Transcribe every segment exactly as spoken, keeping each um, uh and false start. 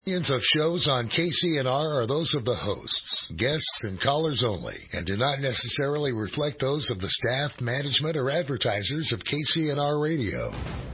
Opinions of shows on K C N R are those of the hosts, guests, and callers only, and do not necessarily reflect those of the staff, management, or advertisers of K C N R Radio.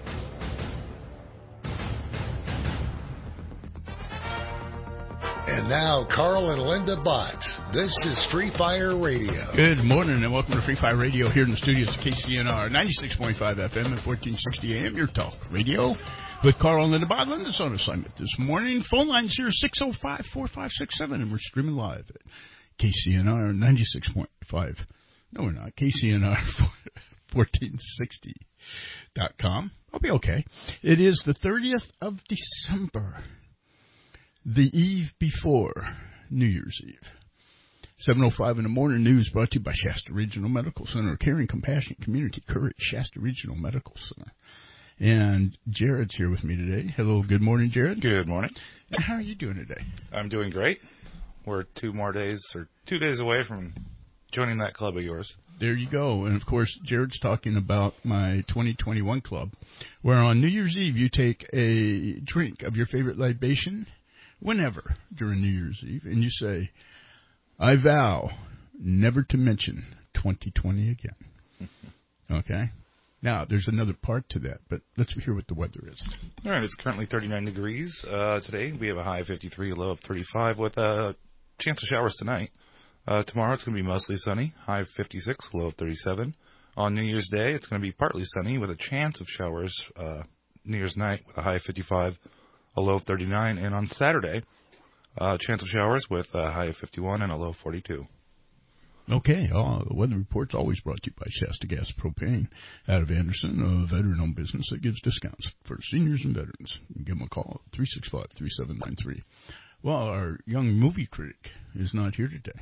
And now, Carl and Linda Bott. This is Free Fire Radio. Good morning and welcome to Free Fire Radio here in the studios of K C N R, ninety-six point five F M and fourteen sixty A M, your talk radio. With Carl and Linda Bott. Linda's on assignment this morning. Phone line's here, six oh five, four five six seven, and we're streaming live at K C N R ninety-six point five. No, we're not. K C N R fourteen sixty dot com. I'll be okay. It is the thirtieth of December, the eve before New Year's Eve. seven oh five in the morning news brought to you by Shasta Regional Medical Center, caring, compassion, community, courage, Shasta Regional Medical Center. And Jared's here with me today. Hello, good morning, Jared. Good morning. And how are you doing today? I'm doing great. We're two more days, or two days away from joining that club of yours. There you go. And, of course, Jared's talking about my twenty twenty-one club, where on New Year's Eve you take a drink of your favorite libation whenever during New Year's Eve, and you say, I vow never to mention twenty twenty again. Okay? Now, there's another part to that, but let's hear what the weather is. All right, it's currently thirty-nine degrees uh, today. We have a high of fifty-three, a low of thirty-five, with a chance of showers tonight. Uh, tomorrow, it's going to be mostly sunny, high of fifty-six, low of thirty-seven. On New Year's Day, it's going to be partly sunny with a chance of showers uh, New Year's night with a high of fifty-five, a low of thirty-nine. And on Saturday, uh, chance of showers with a high of fifty-one and a low of forty-two. Okay, oh, the weather report's always brought to you by Shasta Gas Propane out of Anderson, a veteran-owned business that gives discounts for seniors and veterans. You can give them a call, three six five, three seven nine three. Well, our young movie critic is not here today.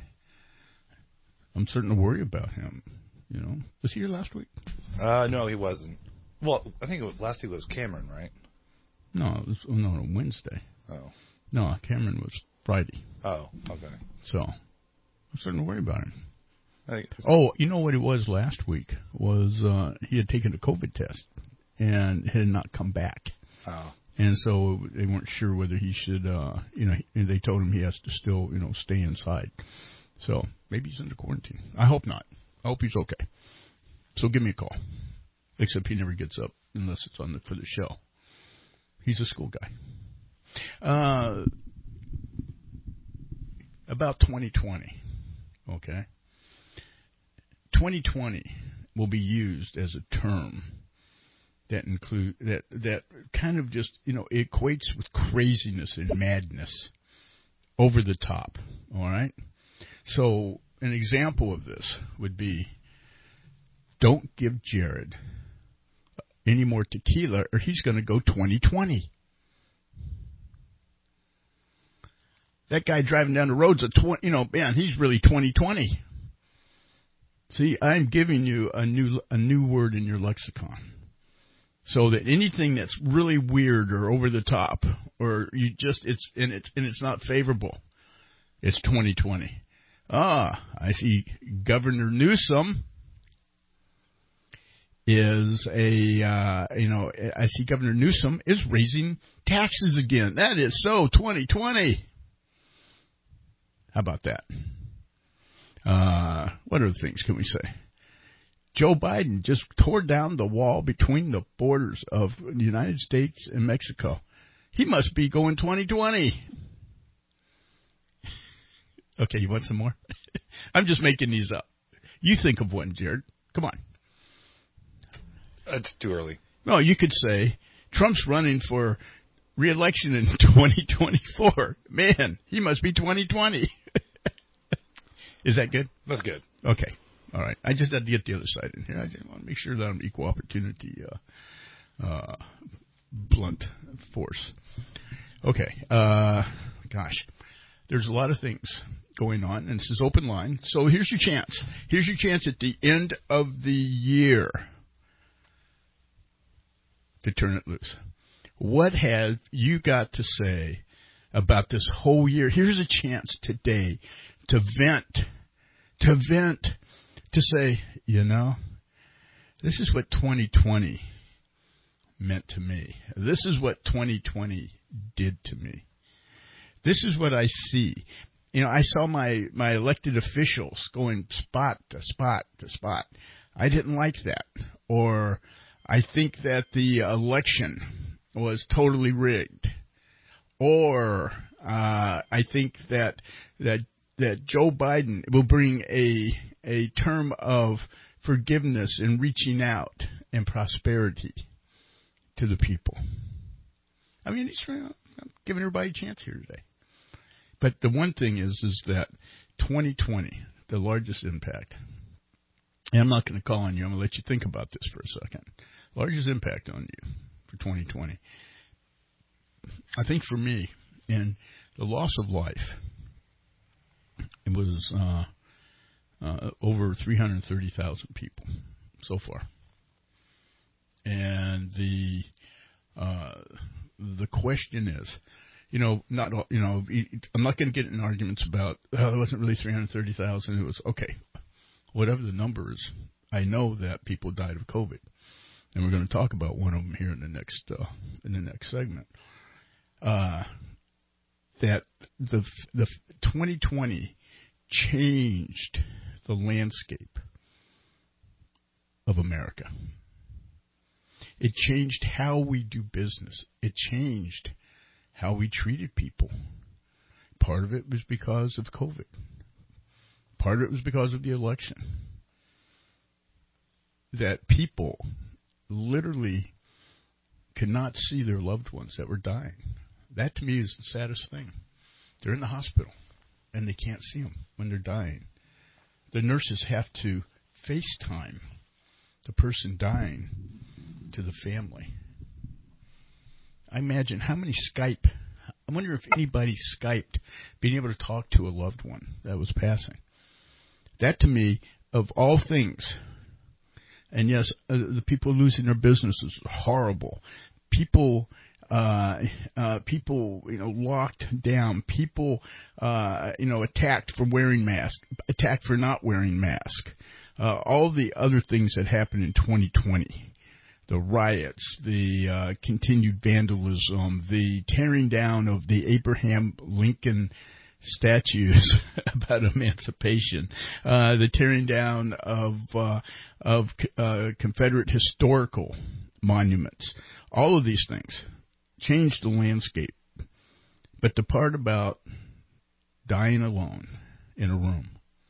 I'm starting to worry about him. You know, was he here last week? Uh, no, he wasn't. Well, I think it was, last week was Cameron, right? No, it was, oh, no, Wednesday. Oh. No, Cameron was Friday. Oh, okay. So, I'm starting to worry about him. I think Oh, you know what it was last week? Was uh, he had taken a COVID test and had not come back. Oh. And so they weren't sure whether he should, uh, you know, and they told him he has to still, you know, stay inside. So maybe he's under quarantine. I hope not. I hope he's okay. So give me a call. Except he never gets up unless it's on the, for the show. He's a school guy. Uh, about twenty twenty, okay? twenty twenty will be used as a term that include that that kind of just, you know, equates with craziness and madness, over the top, all right? So an example of this would be, don't give Jared any more tequila or he's going to go twenty twenty. That guy driving down the road's a twenty, you know, man, he's really twenty twenty. See, I'm giving you a new a new word in your lexicon, so that anything that's really weird or over the top, or you just it's and it's and it's not favorable, it's twenty twenty. Ah, I see. Governor Newsom is a uh, you know I see Governor Newsom is raising taxes again. That is so twenty twenty. How about that? Uh, what other things can we say? Joe Biden just tore down the wall between the borders of the United States and Mexico. He must be going twenty twenty. Okay, you want some more? I'm just making these up. You think of one, Jared. Come on. It's too early. No, you could say Trump's running for re-election in twenty twenty-four. Man, he must be twenty twenty. Is that good? That's good. Okay. All right. I just had to get the other side in here. I just want to make sure that I'm equal opportunity, uh, uh, blunt force. Okay. Uh, gosh. There's a lot of things going on, and this is open line. So here's your chance. Here's your chance at the end of the year to turn it loose. What have you got to say about this whole year? Here's a chance today to vent, to vent, to say, you know, this is what twenty twenty meant to me. This is what twenty twenty did to me. This is what I see. You know, I saw my, my elected officials going spot to spot to spot. I didn't like that. Or I think that the election was totally rigged. Or uh, I think that that that Joe Biden will bring a a term of forgiveness and reaching out and prosperity to the people. I mean, he's you know, giving everybody a chance here today. But the one thing is, is that twenty twenty, the largest impact, and I'm not going to call on you. I'm going to let you think about this for a second. Largest impact on you for twenty twenty. I think for me, in the loss of life, it was uh, uh, over three hundred thirty thousand people so far. And the uh, the question is, you know, not you know, I'm not going to get in arguments about oh, it wasn't really three hundred thirty thousand. It was okay, whatever the number is. I know that people died of COVID, and we're going to talk about one of them here in the next uh, in the next segment. Uh, that the the twenty twenty changed the landscape of America. It changed how we do business. It changed how we treated people. Part of it was because of COVID. Part of it was because of the election. That people literally could not see their loved ones that were dying. That, to me, is the saddest thing. They're in the hospital, and they can't see them when they're dying. The nurses have to FaceTime the person dying to the family. I imagine how many Skype, I wonder if anybody Skyped being able to talk to a loved one that was passing. That, to me, of all things, and yes, uh, the people losing their businesses are horrible. People... Uh, uh, people, you know, locked down, people, uh, you know, attacked for wearing masks, attacked for not wearing masks, uh, all the other things that happened in twenty twenty, the riots, the uh, continued vandalism, the tearing down of the Abraham Lincoln statues about emancipation, uh, the tearing down of, uh, of uh, Confederate historical monuments, all of these things changed the landscape. But the part about dying alone in a room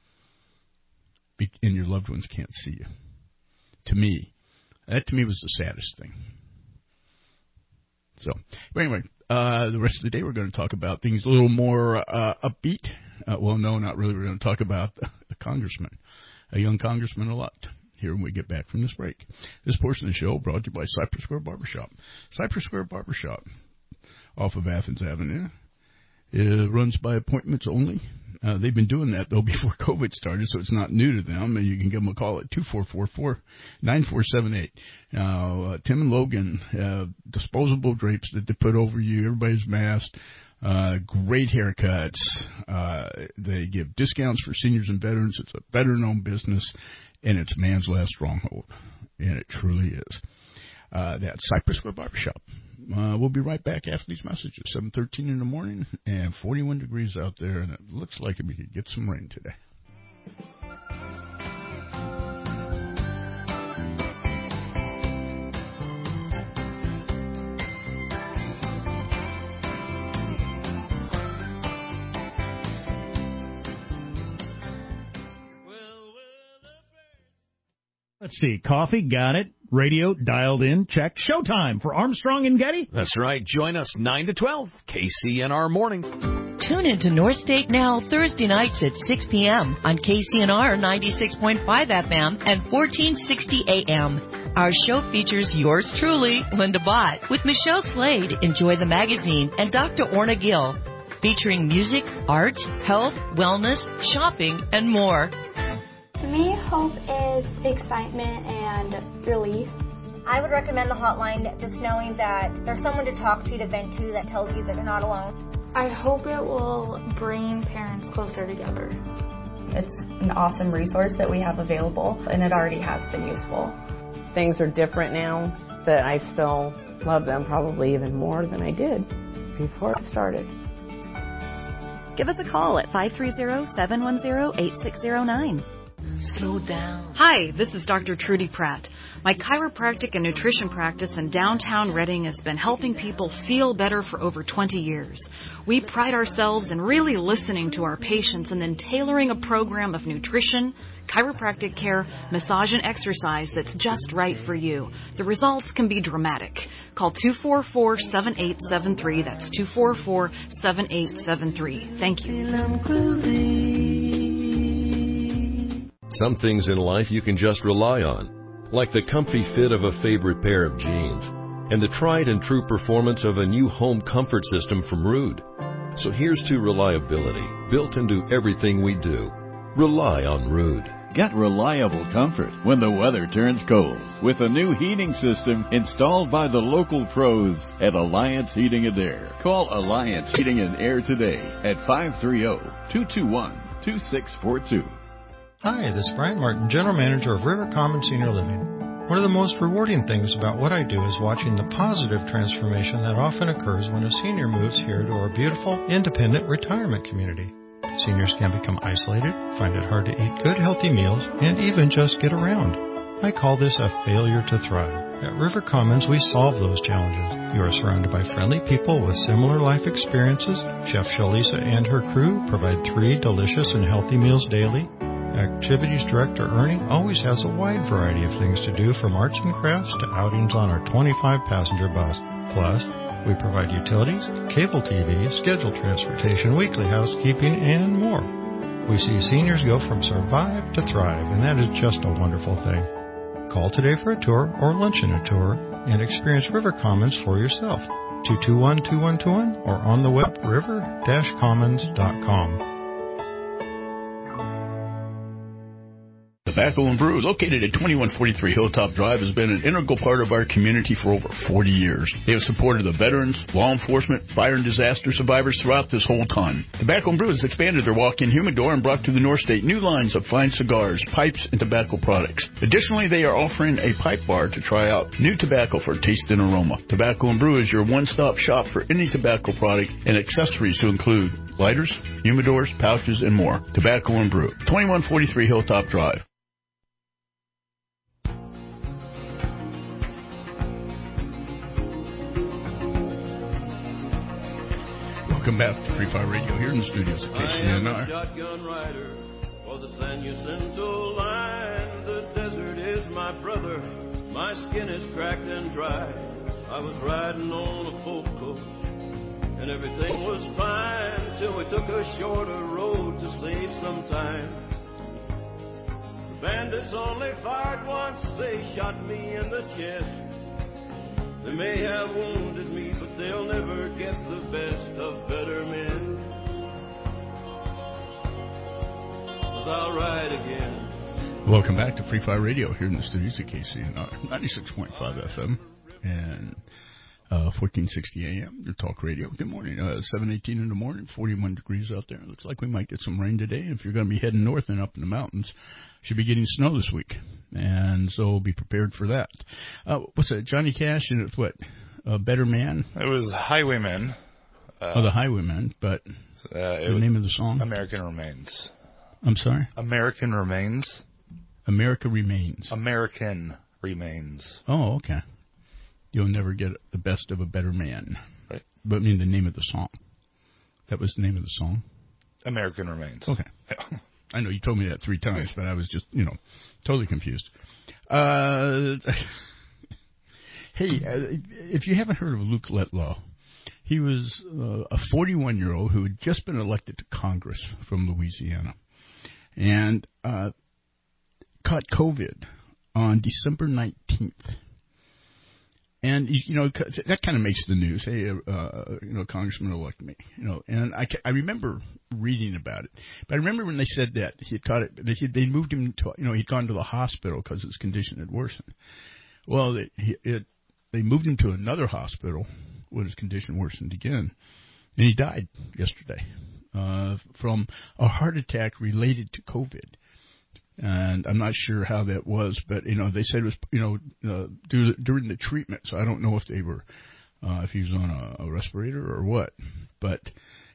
and your loved ones can't see you, to me, that to me was the saddest thing. So, but anyway, uh, the rest of the day we're going to talk about things a little more uh, upbeat. Uh, well, no, not really. We're going to talk about a congressman, a young congressman elect. Here when we get back from this break. This portion of the show brought to you by Cypress Square Barbershop. Cypress Square Barbershop off of Athens Avenue. It runs by appointments only. Uh, they've been doing that, though, before COVID started, so it's not new to them. And you can give them a call at two four four four, nine four seven eight. Now, uh, Tim and Logan have disposable drapes that they put over you. Everybody's masked. Uh, great haircuts. Uh, they give discounts for seniors and veterans. It's a veteran-owned business. And it's man's last stronghold. And it truly is. Uh, that's Cypress Square Barbershop. Uh, we'll be right back after these messages. seven thirteen in the morning and forty-one degrees out there. And it looks like we could get some rain today. Let's see. Coffee, got it. Radio, dialed in, check. Showtime for Armstrong and Getty. That's right. Join us nine to twelve, K C N R Mornings. Tune into North State Now Thursday nights at six p.m. on K C N R ninety-six point five F M and fourteen sixty A M. Our show features yours truly, Linda Bott, with Michelle Slade, Enjoy the Magazine, and Doctor Orna Gill, featuring music, art, health, wellness, shopping, and more. To me, hope is excitement and relief. I would recommend the hotline just knowing that there's someone to talk to, to vent to, that tells you that you're not alone. I hope it will bring parents closer together. It's an awesome resource that we have available, and it already has been useful. Things are different now, but I still love them probably even more than I did before I started. Give us a call at five three zero, seven one zero, eight six zero nine. Slow down. Hi, this is Doctor Trudy Pratt. My chiropractic and nutrition practice in downtown Reading has been helping people feel better for over twenty years. We pride ourselves in really listening to our patients and then tailoring a program of nutrition, chiropractic care, massage, and exercise that's just right for you. The results can be dramatic. Call two four four, seven eight seven three. That's two four four, seven eight seven three. Thank you. Some things in life you can just rely on, like the comfy fit of a favorite pair of jeans and the tried and true performance of a new home comfort system from Ruud. So here's to reliability, built into everything we do. Rely on Ruud. Get reliable comfort when the weather turns cold with a new heating system installed by the local pros at Alliance Heating and Air. Call Alliance Heating and Air today at five three zero, two two one, two six four two. Hi, this is Brian Martin, General Manager of River Common Senior Living. One of the most rewarding things about what I do is watching the positive transformation that often occurs when a senior moves here to our beautiful, independent retirement community. Seniors can become isolated, find it hard to eat good, healthy meals, and even just get around. I call this a failure to thrive. At River Commons, we solve those challenges. You are surrounded by friendly people with similar life experiences. Chef Shalisa and her crew provide three delicious and healthy meals daily. Activities Director Ernie always has a wide variety of things to do, from arts and crafts to outings on our twenty-five passenger bus. Plus, we provide utilities, cable T V, scheduled transportation, weekly housekeeping, and more. We see seniors go from survive to thrive, and that is just a wonderful thing. Call today for a tour or lunch and a tour and experience River Commons for yourself. two two one, two one two one or on the web river dash commons dot com. Tobacco and Brew, located at twenty-one forty-three Hilltop Drive, has been an integral part of our community for over forty years. They have supported the veterans, law enforcement, fire and disaster survivors throughout this whole time. Tobacco and Brew has expanded their walk-in humidor and brought to the North State new lines of fine cigars, pipes, and tobacco products. Additionally, they are offering a pipe bar to try out new tobacco for taste and aroma. Tobacco and Brew is your one-stop shop for any tobacco product and accessories to include lighters, humidors, pouches, and more. Tobacco and Brew, twenty-one forty-three Hilltop Drive. Welcome back to Free Fire Radio here in the studios at K C N R. I am a shotgun rider for the San Jacinto line. The desert is my brother. My skin is cracked and dry. I was riding on a folk coat and everything was fine till we took a shorter road to save some time. The bandits only fired once. They shot me in the chest. They may have wounded me, but they'll never get the best of better men. 'Cause I'll ride again. Welcome back to Free Fire Radio here in the studios at K C N R, ninety-six point five F M and uh, fourteen sixty A M, your talk radio. Good morning. Uh, seven eighteen in the morning, forty-one degrees out there. Looks like we might get some rain today. If you're going to be heading north and up in the mountains, should be getting snow this week. And so be prepared for that. Uh, what's that? Johnny Cash and it's what? A Better Man? It was Highwaymen. Uh, oh, the Highwaymen, but uh, the name of the song? American Remains. I'm sorry? American Remains. America Remains. American Remains. Oh, okay. You'll never get the best of a better man. Right. But I mean the name of the song. That was the name of the song? American Remains. Okay. I know you told me that three times, but I was just, you know, totally confused. Uh, hey, uh, if you haven't heard of Luke Letlow, he was uh, a forty-one-year-old who had just been elected to Congress from Louisiana and uh, caught COVID on December nineteenth. And, you know, that kind of makes the news. Hey, uh, you know, Congressman elect me, you know. And I, I remember reading about it. But I remember when they said that he had caught it, they, they moved him to, you know, he'd gone to the hospital because his condition had worsened. Well, they, it, they moved him to another hospital when his condition worsened again. And he died yesterday uh, from a heart attack related to COVID. And I'm not sure how that was, but, you know, they said it was, you know, uh, during the treatment. So I don't know if they were, uh, if he was on a, a respirator or what. But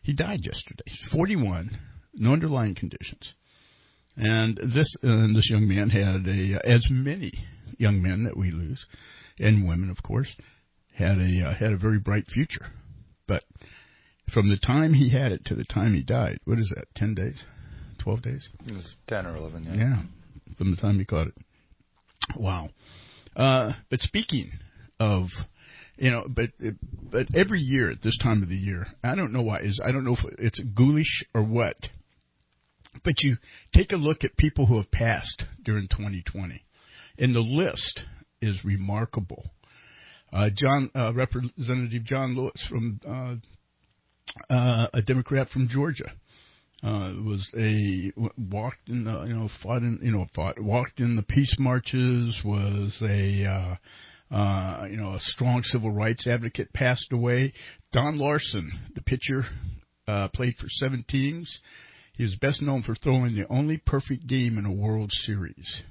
He died yesterday. forty-one, no underlying conditions. And this uh, this young man had a, uh, as many young men that we lose, and women, of course, had a uh, had a very bright future. But from the time he had it to the time he died, what is that, ten days, twelve days? It was ten or eleven, yeah. Yeah, from the time he caught it. Wow. Uh, but speaking of, you know, but but every year at this time of the year, I don't know why, is I don't know if it's ghoulish or what, but you take a look at people who have passed during twenty twenty, and the list is remarkable. Uh, John, uh, Representative John Lewis from uh, uh, a Democrat from Georgia. Uh, was a walked in the, you know, fought in, you know, fought, walked in the peace marches, was a, uh, uh, you know, a strong civil rights advocate, passed away. Don Larson, the pitcher, uh, played for seven teams. He was best known for throwing the only perfect game in a World Series.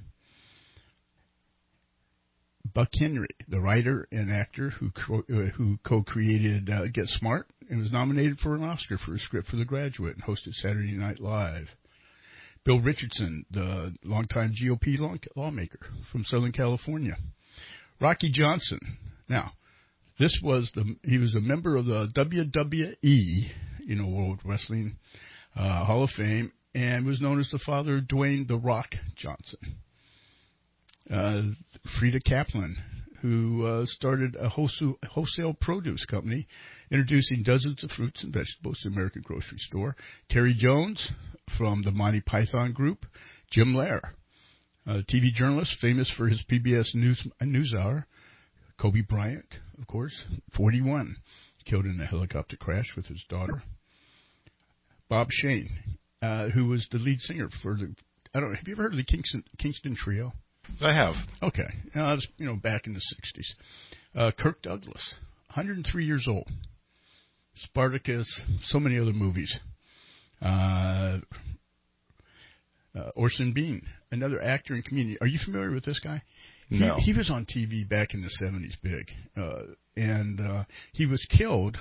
Buck Henry, the writer and actor who co- uh, who co-created uh, Get Smart, and was nominated for an Oscar for his script for The Graduate and hosted Saturday Night Live. Bill Richardson, the longtime G O P law- lawmaker from Southern California. Rocky Johnson. Now, this was the he was a member of the W W E, you know, World Wrestling uh, Hall of Fame, and was known as the father of Dwayne The Rock Johnson. Uh, Frida Kaplan, who uh, started a wholesale, wholesale produce company, introducing dozens of fruits and vegetables to the American grocery store. Terry Jones from the Monty Python Group. Jim Lehrer, a T V journalist famous for his P B S News NewsHour. Kobe Bryant, of course, forty-one, killed in a helicopter crash with his daughter. Bob Shane, uh, who was the lead singer for the, I don't know, have you ever heard of the Kingston, Kingston Trio? I have. Okay. You know, I was, you know, back in the sixties. Uh, Kirk Douglas, one hundred three years old. Spartacus, so many other movies. Uh, uh, Orson Bean, another actor and comedian. Are you familiar with this guy? No. He, he was on T V back in the seventies, big. Uh, and uh, he was killed.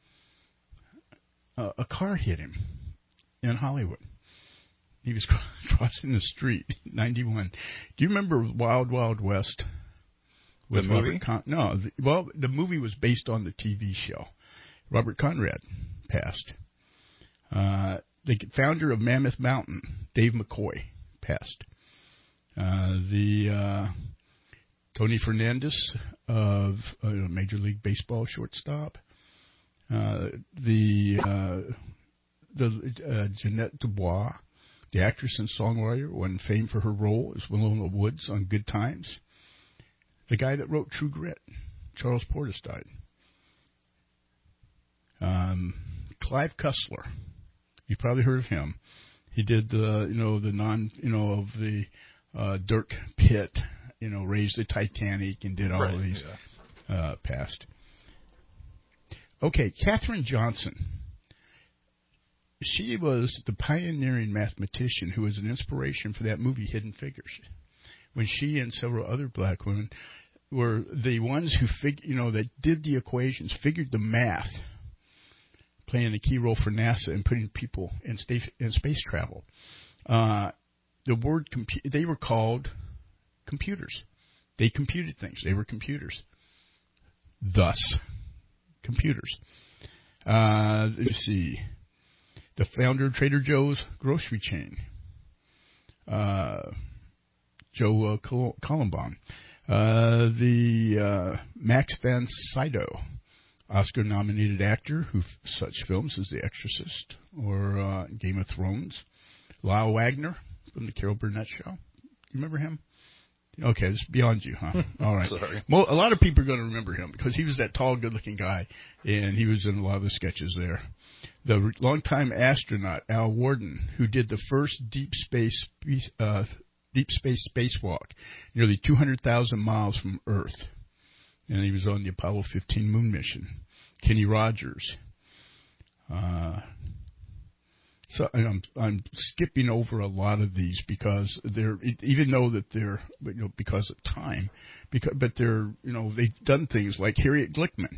Uh, a car hit him in Hollywood. He was crossing the street, ninety-one. Do you remember Wild Wild West? With the movie? Robert Con- no, the, well, the movie was based on the T V show. Robert Conrad passed. Uh, the founder of Mammoth Mountain, Dave McCoy, passed. Uh, the uh, Tony Fernandez of uh, Major League Baseball shortstop. Uh, the uh, the uh, Jeanette Dubois, the actress and songwriter, won fame for her role as Winona Woods on Good Times. The guy that wrote True Grit, Charles Portis, died. Um, Clive Cussler, you've probably heard of him. He did the, you know, the non, you know, of the uh, Dirk Pitt, you know, raised the Titanic and did all right, of these yeah. uh, past. Okay, Katherine Johnson. She was the pioneering mathematician who was an inspiration for that movie Hidden Figures, when she and several other black women were the ones who fig, you know, that did the equations, figured the math, playing a key role for NASA and putting people in space, in space travel. Uh, the word compu- they were called computers. They computed things. They were computers. Thus, computers. Uh, let's see. The founder of Trader Joe's grocery chain, uh, Joe uh, Col- Columbine. Uh, the uh, Max von Sydow, Oscar-nominated actor who f- such films as The Exorcist or uh, Game of Thrones. Lyle Wagner from the Carol Burnett Show. You remember him? Okay, this is beyond you, huh? All right. Sorry. Well, a lot of people are going to remember him because he was that tall, good-looking guy, and he was in a lot of the sketches there. The longtime astronaut Al Worden, who did the first deep space uh, deep space spacewalk, nearly two hundred thousand miles from Earth, and he was on the Apollo fifteen moon mission. Kenny Rogers. Uh, So I'm I'm skipping over a lot of these because they're, even though that they're, you know, because of time, because but they're, you know, they've done things like Harriet Glickman,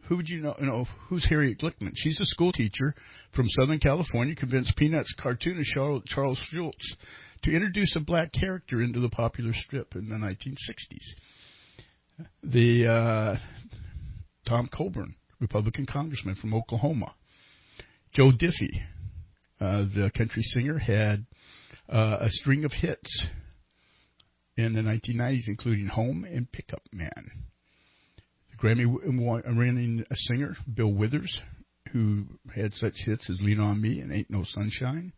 who would you know? You know, who's Harriet Glickman? She's a school teacher from Southern California, convinced Peanuts cartoonist Charles Schulz to introduce a black character into the popular strip in the nineteen sixties. The uh, Tom Coburn, Republican congressman from Oklahoma. Joe Diffie, uh, the country singer, had uh, a string of hits in the nineteen nineties, including Home and Pickup Man. The Grammy-winning singer, Bill Withers, who had such hits as Lean on Me and Ain't No Sunshine.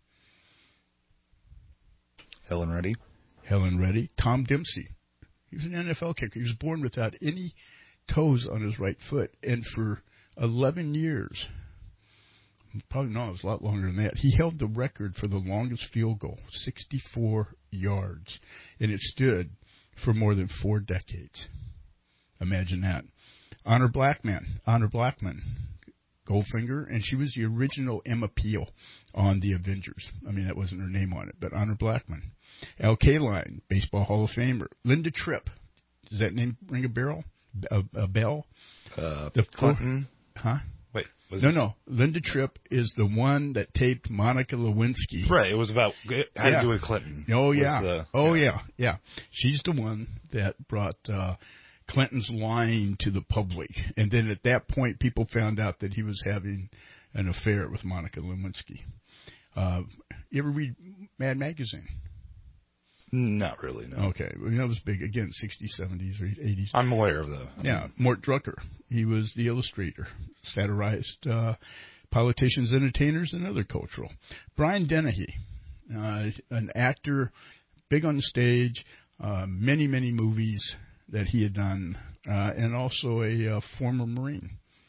Helen Reddy. Helen Reddy. Tom Dempsey. He was an N F L kicker. He was born without any toes on his right foot. And for eleven years, probably no, it was a lot longer than that, he held the record for the longest field goal, sixty-four yards. And it stood for more than four decades. Imagine that. Honor Blackman. Honor Blackman. Goldfinger, and she was the original Emma Peel on The Avengers. I mean, that wasn't her name on it, but Honor Blackman. Al Kaline, Baseball Hall of Famer. Linda Tripp. Does that name ring a bell? A, a bell? Uh, the Clinton? Four, huh? Wait. Was no, this? no. Linda Tripp is the one that taped Monica Lewinsky. Right. It was about it had yeah. to do with Clinton. Oh, yeah. The, oh, yeah. yeah. Yeah. She's the one that brought uh, Clinton's lying to the public. And then at that point, people found out that he was having an affair with Monica Lewinsky. Uh, you ever read Mad Magazine? Not really, no. Okay. Well, that was big. Again, sixties, seventies, or eighties. I'm aware of that. Yeah. Mort Drucker. He was the illustrator. Satirized uh, politicians, entertainers, and other cultural. Brian Dennehy, uh, an actor, big on the stage, uh, many, many movies that he had done, uh, and also a uh, former Marine.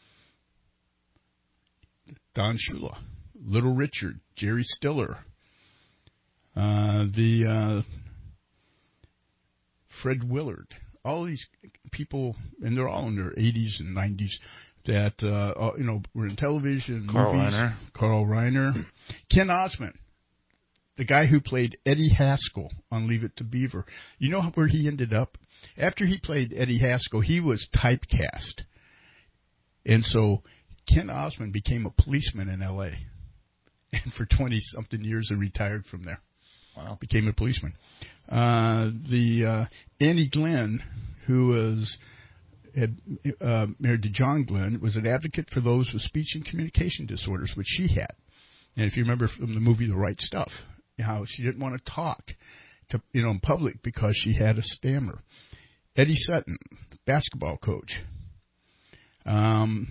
Don Shula, Little Richard, Jerry Stiller, uh, the uh, Fred Willard, all these people, and they're all in their eighties and nineties, that uh, you know were in television, Carl movies. Reiner. Carl Reiner, Ken Osmond, the guy who played Eddie Haskell on Leave It to Beaver. You know where he ended up? After he played Eddie Haskell, he was typecast. And so Ken Osmond became a policeman in L A And for twenty-something years, he retired from there. Wow. Became a policeman. Uh, the uh, Annie Glenn, who was had, uh, married to John Glenn, was an advocate for those with speech and communication disorders, which she had. And if you remember from the movie The Right Stuff, how she didn't want to talk to, you know, in public because she had a stammer. Eddie Sutton, basketball coach. Um,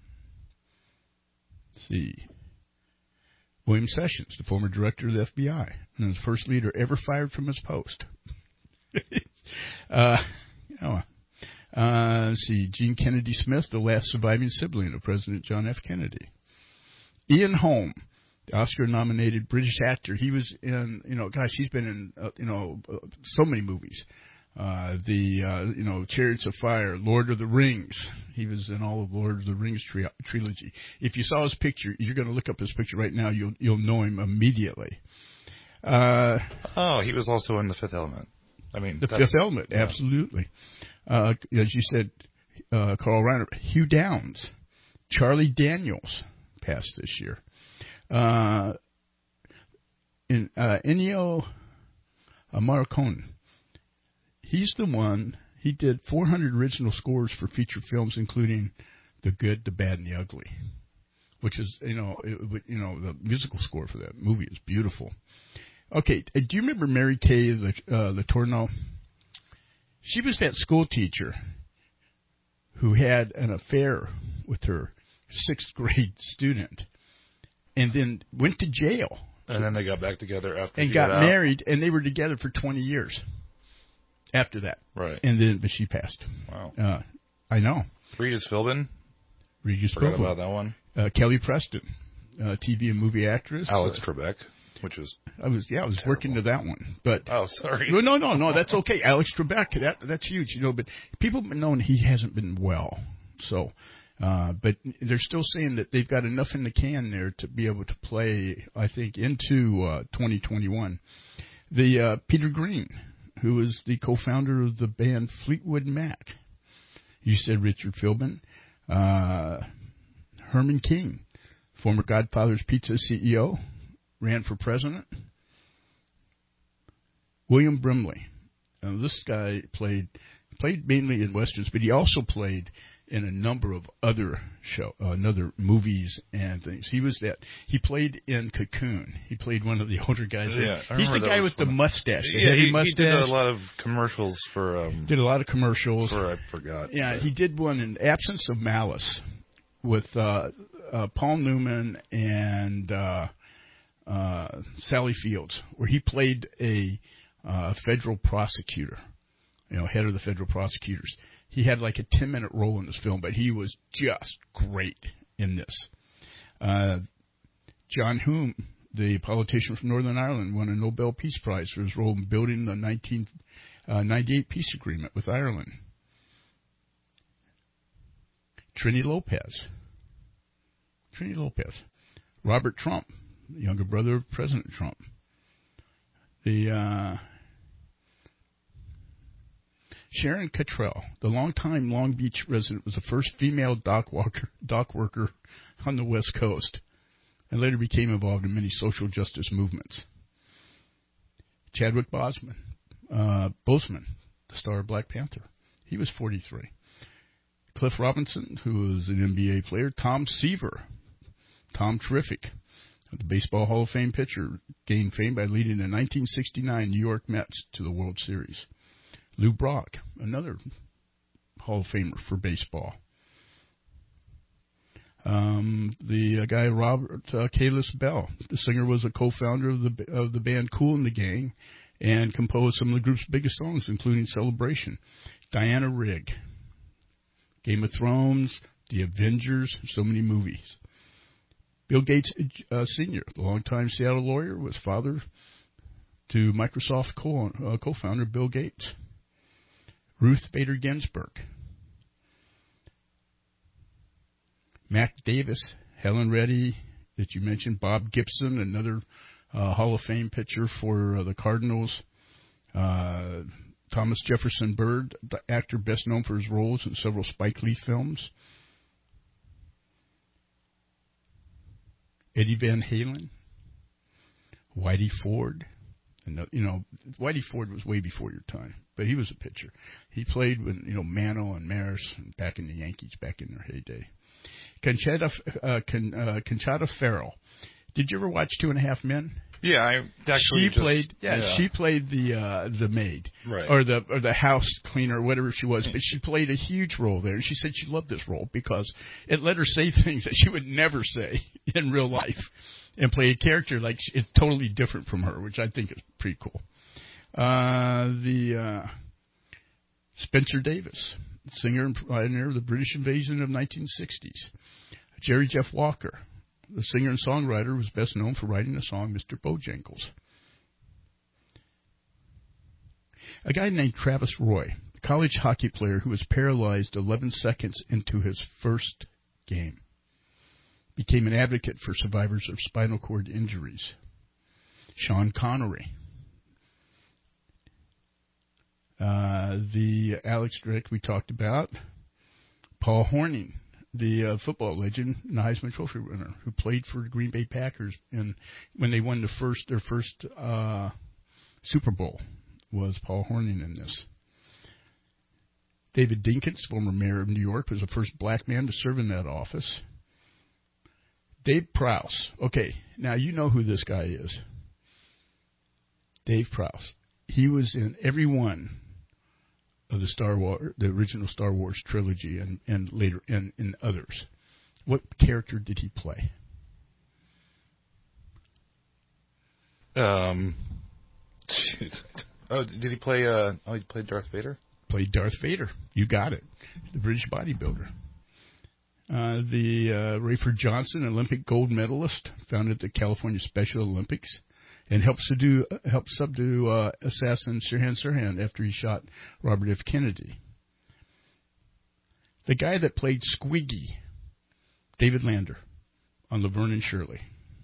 let's see. William Sessions, the former director of the F B I, and the first leader ever fired from his post. uh, oh, uh, let's see. Gene Kennedy Smith, the last surviving sibling of President John F. Kennedy. Ian Holm, the Oscar-nominated British actor. He was in, you know, gosh, he's been in, uh, you know, uh, so many movies. Uh, the, uh, you know, Chariots of Fire, Lord of the Rings. He was in all of Lord of the Rings tri- trilogy. If you saw his picture, you're going to look up his picture right now, you'll you'll know him immediately. Uh, oh, he was also in The Fifth Element. I mean, The Fifth Element, yeah. absolutely. Uh, as you said, uh, Carl Reiner, Hugh Downs, Charlie Daniels passed this year. Uh, in, uh, Ennio Morricone. He's the one, he did four hundred original scores for feature films, including The Good, the Bad, and the Ugly, which is, you know, it, you know, the musical score for that movie is beautiful. Okay, do you remember Mary Kay uh, Letourneau? She was that school teacher who had an affair with her sixth grade student and then went to jail. And then they got back together after And got married, and they were together for twenty years. After that. Right. And then, but she passed. Wow. Uh, I know. Regis Philbin. Regis Forgot Philbin. about that one. Uh, Kelly Preston, uh, T V and movie actress. Alex uh, Trebek, which was. I was yeah, I was terrible. working to that one, but. Oh, sorry. No, no, no, no. That's okay. Alex Trebek, that that's huge, you know. But people have known he hasn't been well, so. Uh, but they're still saying that they've got enough in the can there to be able to play, I think, into uh, twenty twenty-one. The uh, Peter Green, who is the co-founder of the band Fleetwood Mac. You said Richard Philbin. Uh, Herman King, former Godfather's Pizza C E O, ran for president. William Brimley. Now, this guy played played mainly in westerns, but he also played in a number of other show, uh, another movies and things. He was that. He played in Cocoon. He played one of the older guys. Yeah, I He's the guy with fun. the mustache. The yeah, heavy he, mustache. he did a lot of commercials for. Um, did a lot of commercials. For I forgot. Yeah, but. he did one in Absence of Malice with uh, uh, Paul Newman and uh, uh, Sally Fields, where he played a uh, federal prosecutor. You know, head of the federal prosecutors. He had like a ten-minute role in this film, but he was just great in this. Uh, John Hume, the politician from Northern Ireland, won a Nobel Peace Prize for his role in building the nineteen ninety-eight peace agreement with Ireland. Trini Lopez. Trini Lopez. Robert Trump, the younger brother of President Trump. The... Uh, Sharon Cottrell, the longtime Long Beach resident, was the first female dock, walker, dock worker on the West Coast and later became involved in many social justice movements. Chadwick Boseman, uh, Boseman, the star of Black Panther, he was forty-three. Cliff Robinson, who was an N B A player. Tom Seaver, Tom Terrific, the Baseball Hall of Fame pitcher, gained fame by leading the nineteen sixty-nine New York Mets to the World Series. Lou Brock, another Hall of Famer for baseball. Um, the uh, guy Robert uh, Kalis Bell, the singer, was a co-founder of the of the band Kool and the Gang, and composed some of the group's biggest songs, including "Celebration." Diana Rigg, Game of Thrones, The Avengers, so many movies. Bill Gates uh, Senior, the longtime Seattle lawyer, was father to Microsoft co- uh, co-founder Bill Gates. Ruth Bader Ginsburg, Mac Davis, Helen Reddy, that you mentioned, Bob Gibson, another uh, Hall of Fame pitcher for uh, the Cardinals, uh, Thomas Jefferson Byrd, the actor best known for his roles in several Spike Lee films, Eddie Van Halen, Whitey Ford. And, you know, Whitey Ford was way before your time, but he was a pitcher. He played with, you know, Mano and Maris back in the Yankees, back in their heyday. Conchata, uh, Con, uh, Conchata Farrell. Did you ever watch Two and a Half Men? Yeah, I actually she just, played. Yeah, yeah, she played the uh, the maid, right, or the or the house cleaner, whatever she was. But she played a huge role there, and she said she loved this role because it let her say things that she would never say in real life, and play a character like she, it's totally different from her, which I think is pretty cool. Uh, the uh, Spencer Davis, singer and pioneer of the British invasion of nineteen sixties. Jerry Jeff Walker, the singer and songwriter, was best known for writing the song Mister Bojangles. A guy named Travis Roy, a college hockey player who was paralyzed eleven seconds into his first game, became an advocate for survivors of spinal cord injuries. Sean Connery, uh, the Alex Drake we talked about. Paul Hornung, the uh, football legend, and the Heisman Trophy winner, who played for the Green Bay Packers in when they won the first their first uh, Super Bowl, was Paul Hornung in this. David Dinkins, former mayor of New York, was the first black man to serve in that office. Dave Prowse. Okay, now you know who this guy is. Dave Prowse. He was in every one of the Star Wars, the original Star Wars trilogy, and, and later and in others. What character did he play? Um. Oh, did he play? Uh, oh, he played Darth Vader. Played Darth Vader. You got it. The British bodybuilder. Uh, the uh, Rayford Johnson, Olympic gold medalist, founded the California Special Olympics, and helped subdue, helped subdue uh, assassin Sirhan Sirhan after he shot Robert F. Kennedy. The guy that played Squiggy, David Lander, on Laverne and Shirley.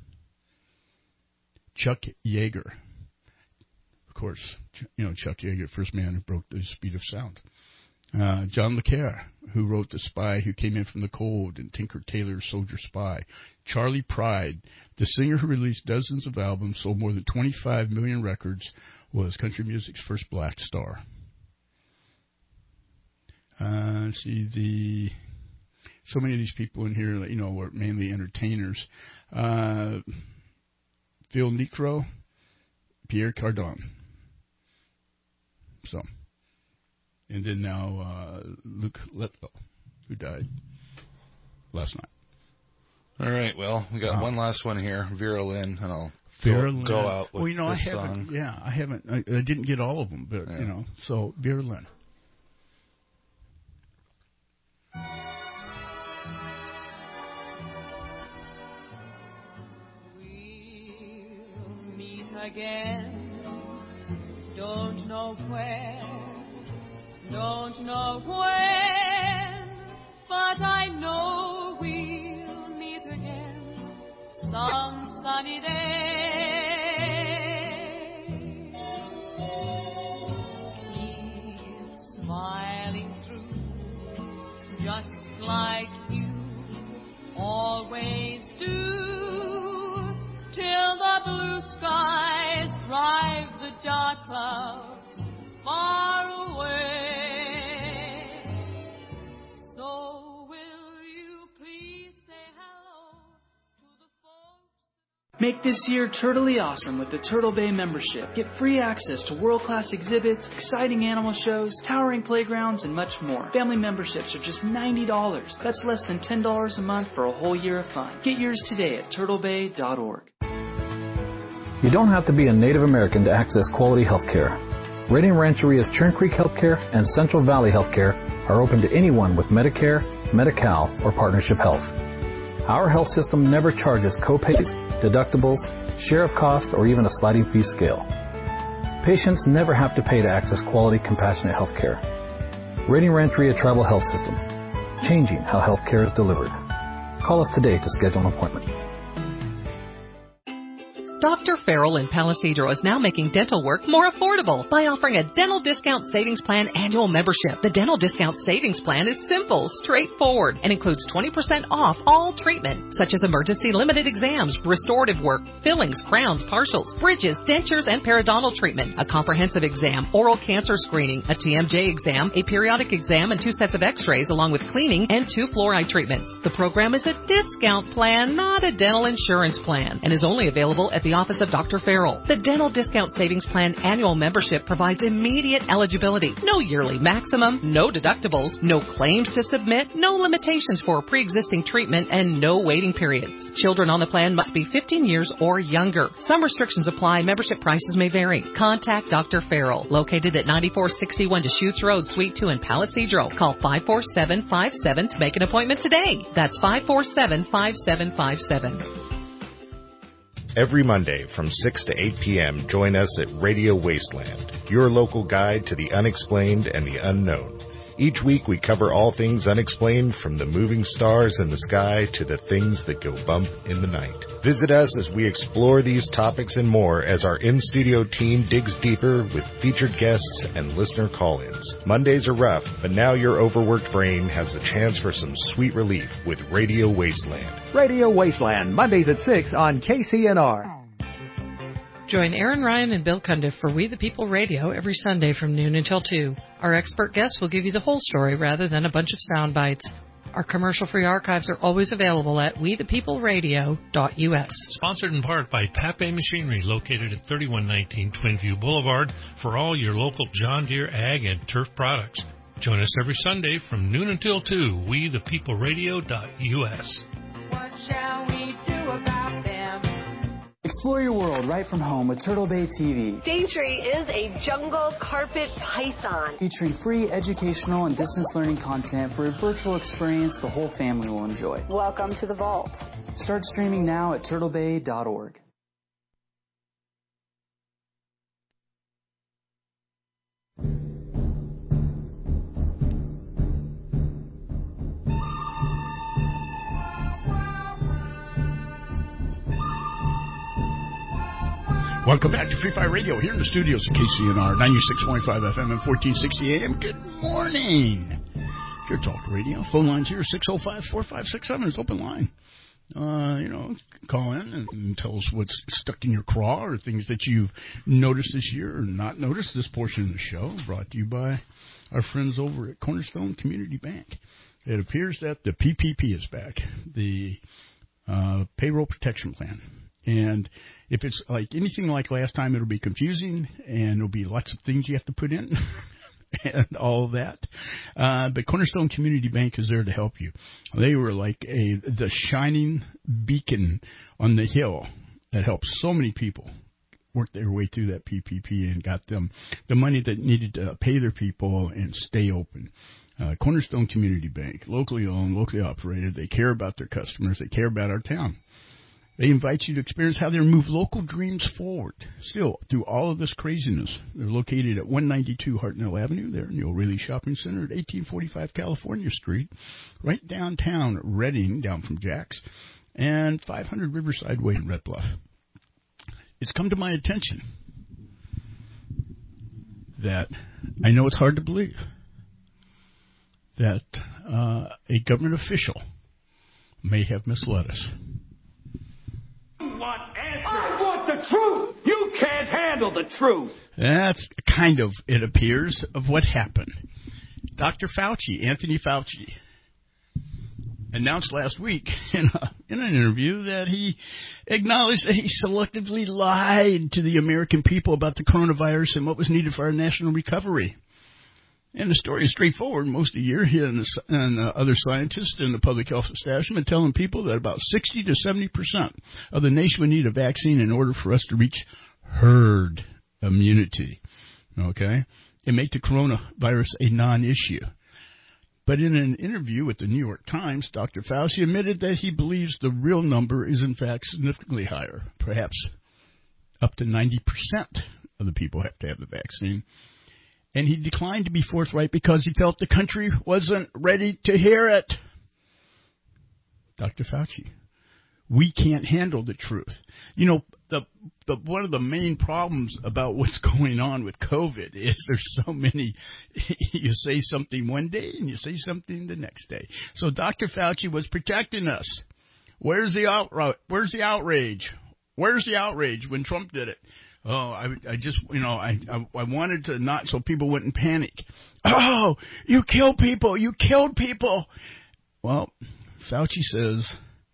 Chuck Yeager. Of course, you know, Chuck Yeager, first man who broke the speed of sound. Uh, John le Carre, who wrote The Spy Who Came In From the Cold and Tinker Tailor Soldier Spy. Charlie Pride, the singer who released dozens of albums, sold more than twenty-five million records, was country music's first black star. Uh, let's see, the so many of these people in here, you know, were mainly entertainers. Uh, Phil Necro, Pierre Cardin. So, and then now uh, Luke Letlow, who died last night. All right, well, we got wow. one last one here, Vera Lynn, and I'll Vera go, Lynn. go out with well, you know, this I haven't, song. Yeah, I haven't. I, I didn't get all of them, but yeah. you know, so Vera Lynn. We'll meet again. Don't know where, don't know when, but I know we'll meet again some sunny day. Keep smiling through, just like you always do, till the blue skies drive the dark clouds far away. So will you please say hello to the folks? Make this year totally awesome with the Turtle Bay membership. Get free access to world-class exhibits, exciting animal shows, towering playgrounds, and much more. Family memberships are just ninety dollars. That's less than ten dollars a month for a whole year of fun. Get yours today at turtle bay dot org. You don't have to be a Native American to access quality health care. Redding Rancheria's Churn Creek Healthcare and Central Valley Healthcare are open to anyone with Medicare, Medi-Cal, or Partnership Health. Our health system never charges co-pays, deductibles, share of cost, or even a sliding fee scale. Patients never have to pay to access quality, compassionate health care. Redding Rancheria Tribal Health System, changing how health care is delivered. Call us today to schedule an appointment. Doctor Farrell in Palo Cedro is now making dental work more affordable by offering a Dental Discount Savings Plan annual membership. The Dental Discount Savings Plan is simple, straightforward, and includes twenty percent off all treatment, such as emergency limited exams, restorative work, fillings, crowns, partials, bridges, dentures, and periodontal treatment, a comprehensive exam, oral cancer screening, a T M J exam, a periodic exam, and two sets of x-rays, along with cleaning and two fluoride treatments. The program is a discount plan, not a dental insurance plan, and is only available at the office of Doctor Farrell. The Dental Discount Savings Plan annual membership provides immediate eligibility, no yearly maximum, no deductibles, no claims to submit, no limitations for pre-existing treatment, and no waiting periods. Children on the plan must be fifteen years or younger. Some restrictions apply. Membership prices may vary. Contact Doctor Farrell, located at ninety-four sixty-one Deschutes Road, Suite two in Palo Cedro. Call five four seven five seven to make an appointment today. That's five four seven five seven five seven. Every Monday from six to eight p.m., join us at Radio Wasteland, your local guide to the unexplained and the unknown. Each week we cover all things unexplained, from the moving stars in the sky to the things that go bump in the night. Visit us as we explore these topics and more as our in-studio team digs deeper with featured guests and listener call-ins. Mondays are rough, but now your overworked brain has a chance for some sweet relief with Radio Wasteland. Radio Wasteland, Mondays at six on K C N R. Join Aaron Ryan and Bill Cundiff for We the People Radio every Sunday from noon until two. Our expert guests will give you the whole story rather than a bunch of sound bites. Our commercial-free archives are always available at we the people radio dot u s. Sponsored in part by Pape Machinery, located at thirty-one nineteen Twinview Boulevard, for all your local John Deere ag and turf products. Join us every Sunday from noon until two, we the people radio dot u s. What shall we do about them? Explore your world right from home with Turtle Bay T V. Daintree is a jungle carpet python. Featuring free educational and distance learning content for a virtual experience the whole family will enjoy. Welcome to the vault. Start streaming now at turtle bay dot org. Welcome back to Free Fire Radio here in the studios of K C N R, ninety-six point five F M and fourteen sixty A M. Good morning. Pure Talk Radio. Phone lines here, six oh five, four five six seven is open line. Uh, you know, call in and, and tell us what's stuck in your craw or things that you've noticed this year or not noticed. This portion of the show brought to you by our friends over at Cornerstone Community Bank. It appears that the P P P is back, the uh, Payroll Protection Plan. And if it's like anything like last time, it'll be confusing and there'll be lots of things you have to put in. And all of that. Uh, but Cornerstone Community Bank is there to help you. They were like a the shining beacon on the hill that helped so many people work their way through that P P P and got them the money that needed to pay their people and stay open. Uh, Cornerstone Community Bank, locally owned, locally operated. They care about their customers. They care about our town. They invite you to experience how they move local dreams forward. Still, through all of this craziness, they're located at one ninety-two Hartnell Avenue there in the O'Reilly Shopping Center at eighteen forty-five California Street, right downtown Redding, down from Jack's, and five hundred Riverside Way in Red Bluff. It's come to my attention that I know it's hard to believe that uh, a government official may have misled us. Want answers. I want the truth. You can't handle the truth. That's kind of, it appears, of what happened. Doctor Fauci, Anthony Fauci, announced last week in, a, in an interview that he acknowledged that he selectively lied to the American people about the coronavirus and what was needed for our national recovery. And the story is straightforward. Most of the year, he and, the, and uh, other scientists in the public health establishment telling people that about sixty to seventy percent of the nation would need a vaccine in order for us to reach herd immunity. Okay? And make the coronavirus a non-issue. But in an interview with the New York Times, Doctor Fauci admitted that he believes the real number is, in fact, significantly higher. Perhaps up to ninety percent of the people have to have the vaccine. And he declined to be forthright because he felt the country wasn't ready to hear it. Doctor Fauci, we can't handle the truth. You know, the, the one of the main problems about what's going on with COVID is there's so many, you say something one day and you say something the next day. So Doctor Fauci was protecting us. Where's the out, where's the outrage? Where's the outrage when Trump did it? Oh, I, I just, you know, I, I I wanted to not so people wouldn't panic. Oh, you killed people. You killed people. Well, Fauci says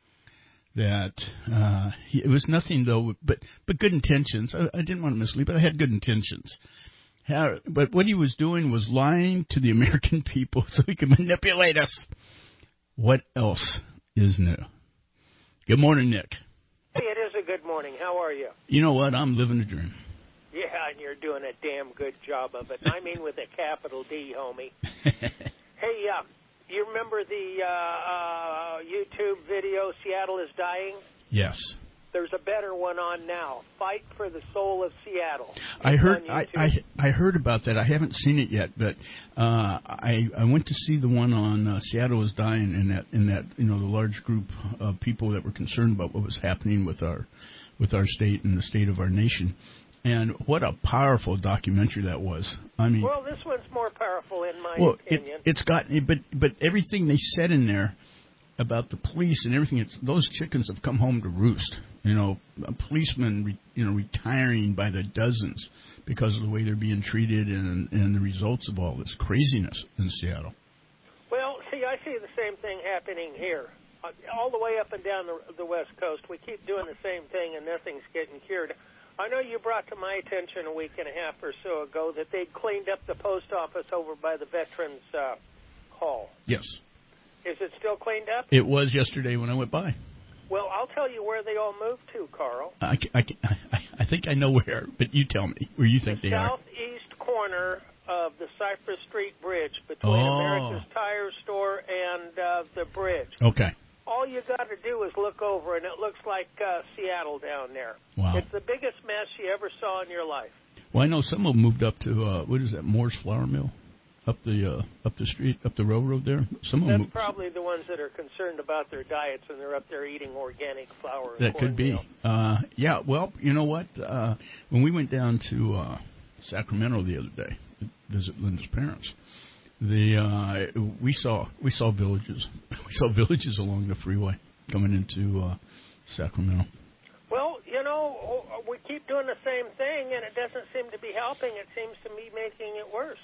that uh, he, it was nothing, though, but, but good intentions. I, I didn't want to mislead, but I had good intentions. How, but what he was doing was lying to the American people so he could manipulate us. What else is new? Good morning, Nick. Hey, it is a good morning. How are you? You know what? I'm living the dream. Yeah, and you're doing a damn good job of it. I mean with a capital D, homie. Hey, uh, you remember the uh, uh, YouTube video, Seattle is Dying? Yes. There's a better one on now. Fight for the Soul of Seattle. It's I heard I, I I heard about that. I haven't seen it yet, but uh, I I went to see the one on uh, Seattle is Dying in that in that you know the large group of people that were concerned about what was happening with our with our state and the state of our nation. And what a powerful documentary that was. I mean, well, this one's more powerful in my well, opinion. It, it's got but but everything they said in there about the police and everything, it's, those chickens have come home to roost. You know, policemen, re, you know, retiring by the dozens because of the way they're being treated and, and the results of all this craziness in Seattle. Well, see, I see the same thing happening here. Uh, all the way up and down the, the West Coast, we keep doing the same thing and nothing's getting cured. I know you brought to my attention a week and a half or so ago that they'd cleaned up the post office over by the Veterans uh, Hall. Yes. Is it still cleaned up? It was yesterday when I went by. Well, I'll tell you where they all moved to, Carl. I, I, I, I think I know where, but you tell me where you think the they are. Southeast corner of the Cypress Street Bridge between oh. America's Tire Store and uh, the bridge. Okay. All you got to do is look over, and it looks like uh, Seattle down there. Wow. It's the biggest mess you ever saw in your life. Well, I know some of them moved up to, uh, what is that, Moore's Flour Mill? up the uh, up the street, up the railroad there. Some of That's them. probably the ones that are concerned about their diets, and they're up there eating organic flour. And That could be. cornmeal. Uh, yeah. Well, you know what? Uh, when we went down to uh, Sacramento the other day to visit Linda's parents, the uh, we saw we saw villages. We saw villages along the freeway coming into uh, Sacramento. Well, you know, we keep doing the same thing, and it doesn't seem to be helping. It seems to be making it worse.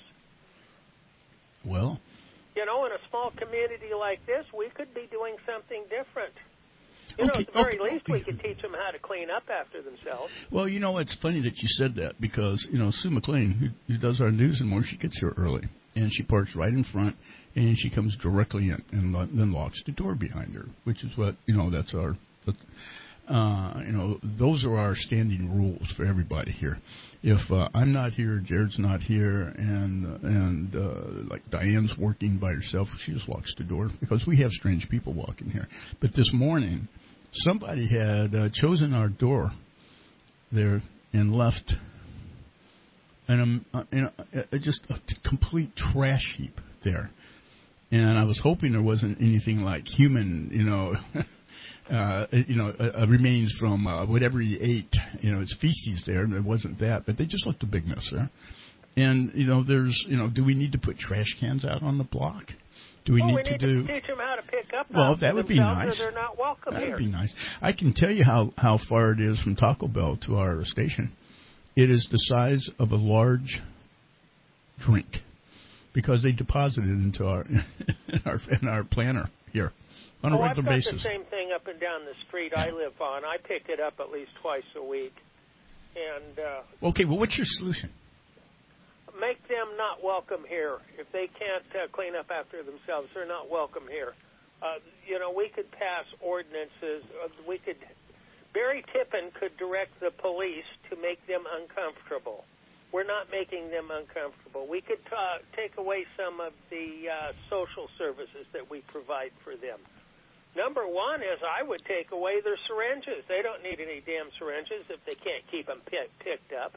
Well, you know, in a small community like this, we could be doing something different. You okay, know, at the very okay, least, okay. we could teach them how to clean up after themselves. Well, you know, it's funny that you said that because, you know, Sue McLean, who, who does our news and more, she gets here early, and she parks right in front, and she comes directly in and lo- then locks the door behind her, which is what, you know, that's our, uh, you know, those are our standing rules for everybody here. If uh, I'm not here, Jared's not here, and and uh, like Diane's working by herself, she just locks the door because we have strange people walking here. But this morning, somebody had uh, chosen our door there and left, and um, uh, you know, uh, just a t- complete trash heap there. And I was hoping there wasn't anything like human, you know. Uh, you know, uh, uh, remains from uh, whatever he ate, you know, his feces there, and it wasn't that, but they just left a big mess there. And, you know, there's, you know, do we need to put trash cans out on the block? Do we well, need we to need do... to teach them how to pick up Well, after that would be themselves, nice. or they're not welcome That here. would be nice. I can tell you how, how far it is from Taco Bell to our station. It is the size of a large drink because they deposit it into our in our, in our planner here. On a oh, regular I've got basis. the same thing up and down the street I live on. I pick it up at least twice a week. And uh, okay, well, what's your solution? make them not welcome here. If they can't uh, clean up after themselves, they're not welcome here. Uh, you know, we could pass ordinances. Uh, we could. Barry Tippin could direct the police to make them uncomfortable. We're not making them uncomfortable. We could ta- take away some of the uh, social services that we provide for them. Number one is I would take away their syringes. They don't need any damn syringes if they can't keep them p- picked up.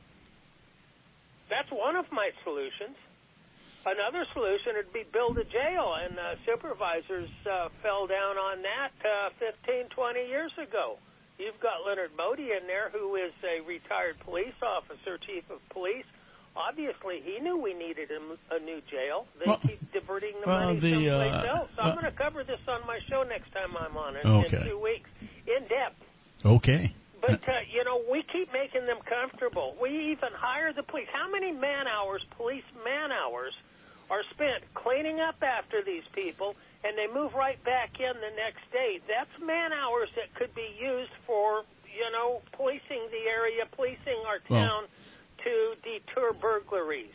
That's one of my solutions. Another solution would be build a jail, and uh, supervisors uh, fell down on that uh, fifteen, twenty years ago. You've got Leonard Modi in there, who is a retired police officer, chief of police. Obviously, he knew we needed a, a new jail. They well, keep diverting the well, money the, someplace uh, else. I'm uh, going to cover this on my show next time I'm on it okay. in two weeks, in depth. Okay. But, uh, you know, we keep making them comfortable. We even hire the police. How many man-hours, police man-hours, are spent cleaning up after these people, and they move right back in the next day? That's man-hours that could be used for, you know, policing the area, policing our town well, to deter burglaries.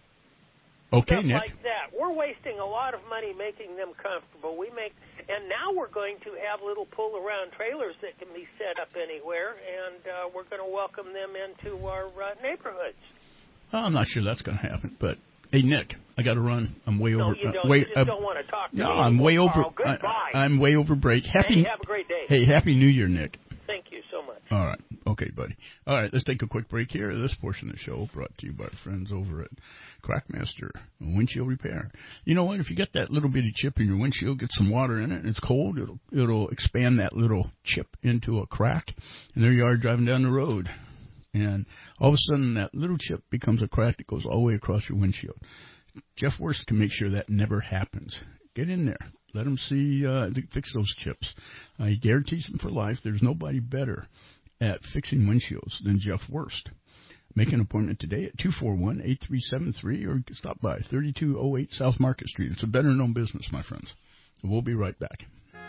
Okay, Stuff Nick. like that. We're wasting a lot of money making them comfortable. We make, and now we're going to have little pull-around trailers that can be set up anywhere, and uh, we're going to welcome them into our uh, neighborhoods. Well, I'm not sure that's going to happen, but hey, Nick, I got to run. I'm way no, over. You don't. Uh, way, you just uh, don't want to talk to no, me. No, I'm way Carl. over. Goodbye. I, I'm way over break. Happy. Hey, have a great day. Hey, happy New Year, Nick. Thank you so much. All right. Okay, buddy. All right, let's take a quick break here. This portion of the show brought to you by our friends over at Crackmaster Windshield Repair. You know what? If you got that little bitty chip in your windshield, get some water in it, and it's cold, it'll it'll expand that little chip into a crack, and there you are driving down the road. And all of a sudden, that little chip becomes a crack that goes all the way across your windshield. Jeff Worst can make sure that never happens. Get in there. Let him see, uh, fix those chips. Uh, he guarantees them for life. There's nobody better at fixing windshields than Jeff Worst. Make an appointment today at two four one, eight three seven three or stop by thirty-two oh eight South Market Street. It's a better-known business, my friends. We'll be right back.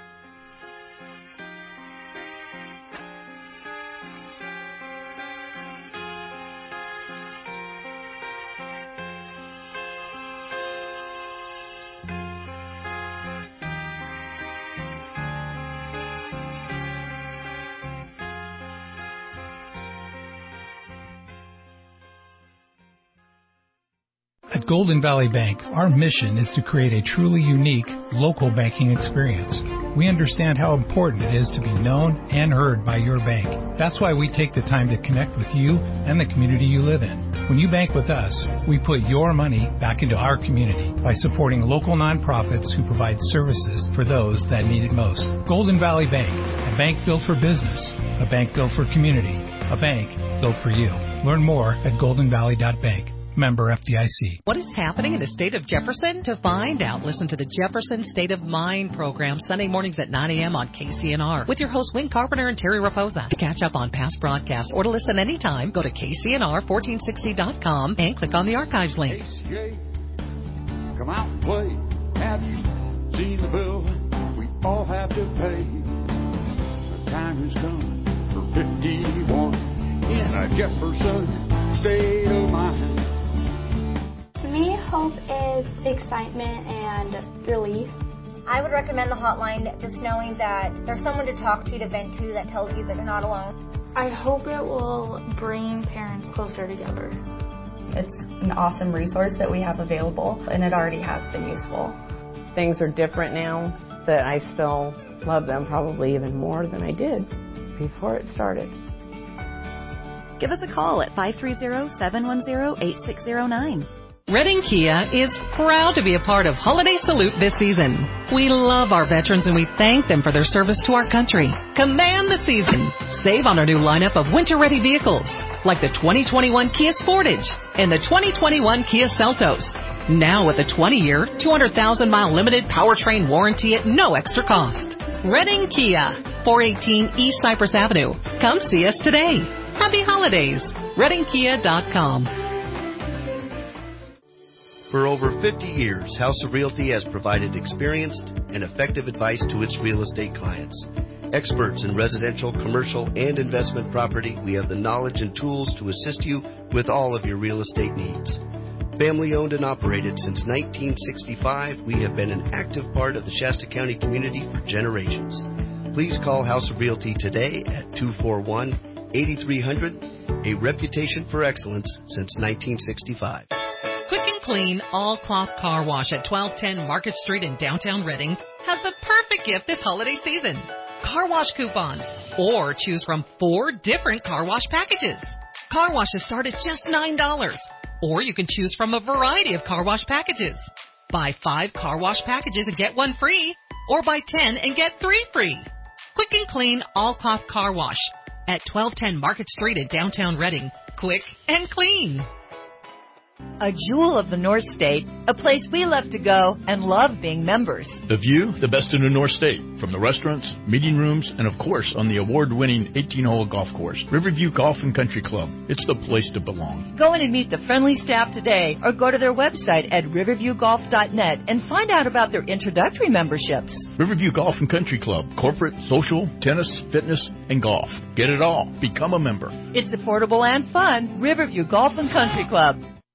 At Golden Valley Bank, our mission is to create a truly unique local banking experience. We understand how important it is to be known and heard by your bank. That's why we take the time to connect with you and the community you live in. When you bank with us, we put your money back into our community by supporting local nonprofits who provide services for those that need it most. Golden Valley Bank, a bank built for business, a bank built for community, a bank built for you. Learn more at golden valley dot bank. Member F D I C. What is happening in the state of Jefferson? To find out, listen to the Jefferson State of Mind program Sunday mornings at nine a.m. on K C N R with your hosts Wayne Carpenter and Terry Raposa. To catch up on past broadcasts or to listen anytime, go to K C N R fourteen sixty dot com and click on the archives link. K C A, come out and play. Have you seen the bill we all have to pay? The time has come for fifty-one in a Jefferson state of mind. To me, hope is excitement and relief. I would recommend the hotline, just knowing that there's someone to talk to, to vent to, that tells you that you're not alone. I hope it will bring parents closer together. It's an awesome resource that we have available, and it already has been useful. Things are different now, that I still love them probably even more than I did before it started. Give us a call at five three zero, seven one zero, eight six zero nine. Redding Kia is proud to be a part of Holiday Salute this season. We love our veterans and we thank them for their service to our country. Command the season. Save on our new lineup of winter-ready vehicles, like the twenty twenty-one Kia Sportage and the twenty twenty-one Kia Seltos. Now with a twenty-year, two hundred thousand mile limited powertrain warranty at no extra cost. Redding Kia, four eighteen East Cypress Avenue. Come see us today. Happy holidays. redding kia dot com. For over fifty years, House of Realty has provided experienced and effective advice to its real estate clients. Experts in residential, commercial, and investment property, we have the knowledge and tools to assist you with all of your real estate needs. Family owned and operated since nineteen sixty-five, we have been an active part of the Shasta County community for generations. Please call House of Realty today at two four one, eight three zero zero, a reputation for excellence since nineteen sixty-five. Quick and Clean All-Cloth Car Wash at twelve ten Market Street in downtown Redding has the perfect gift this holiday season. Car wash coupons, or choose from four different car wash packages. Car washes start at just nine dollars, or you can choose from a variety of car wash packages. Buy five car wash packages and get one free, or buy ten and get three free. Quick and Clean All-Cloth Car Wash at twelve ten Market Street in downtown Redding. Quick and clean. A jewel of the North State, a place we love to go and love being members. The view, the best in the North State, from the restaurants, meeting rooms, and of course on the award-winning eighteen-hole golf course, Riverview Golf and Country Club. It's the place to belong. Go in and meet the friendly staff today, or go to their website at riverview golf dot net and find out about their introductory memberships. Riverview Golf and Country Club, corporate, social, tennis, fitness, and golf. Get it all. Become a member. It's affordable and fun. Riverview Golf and Country Club.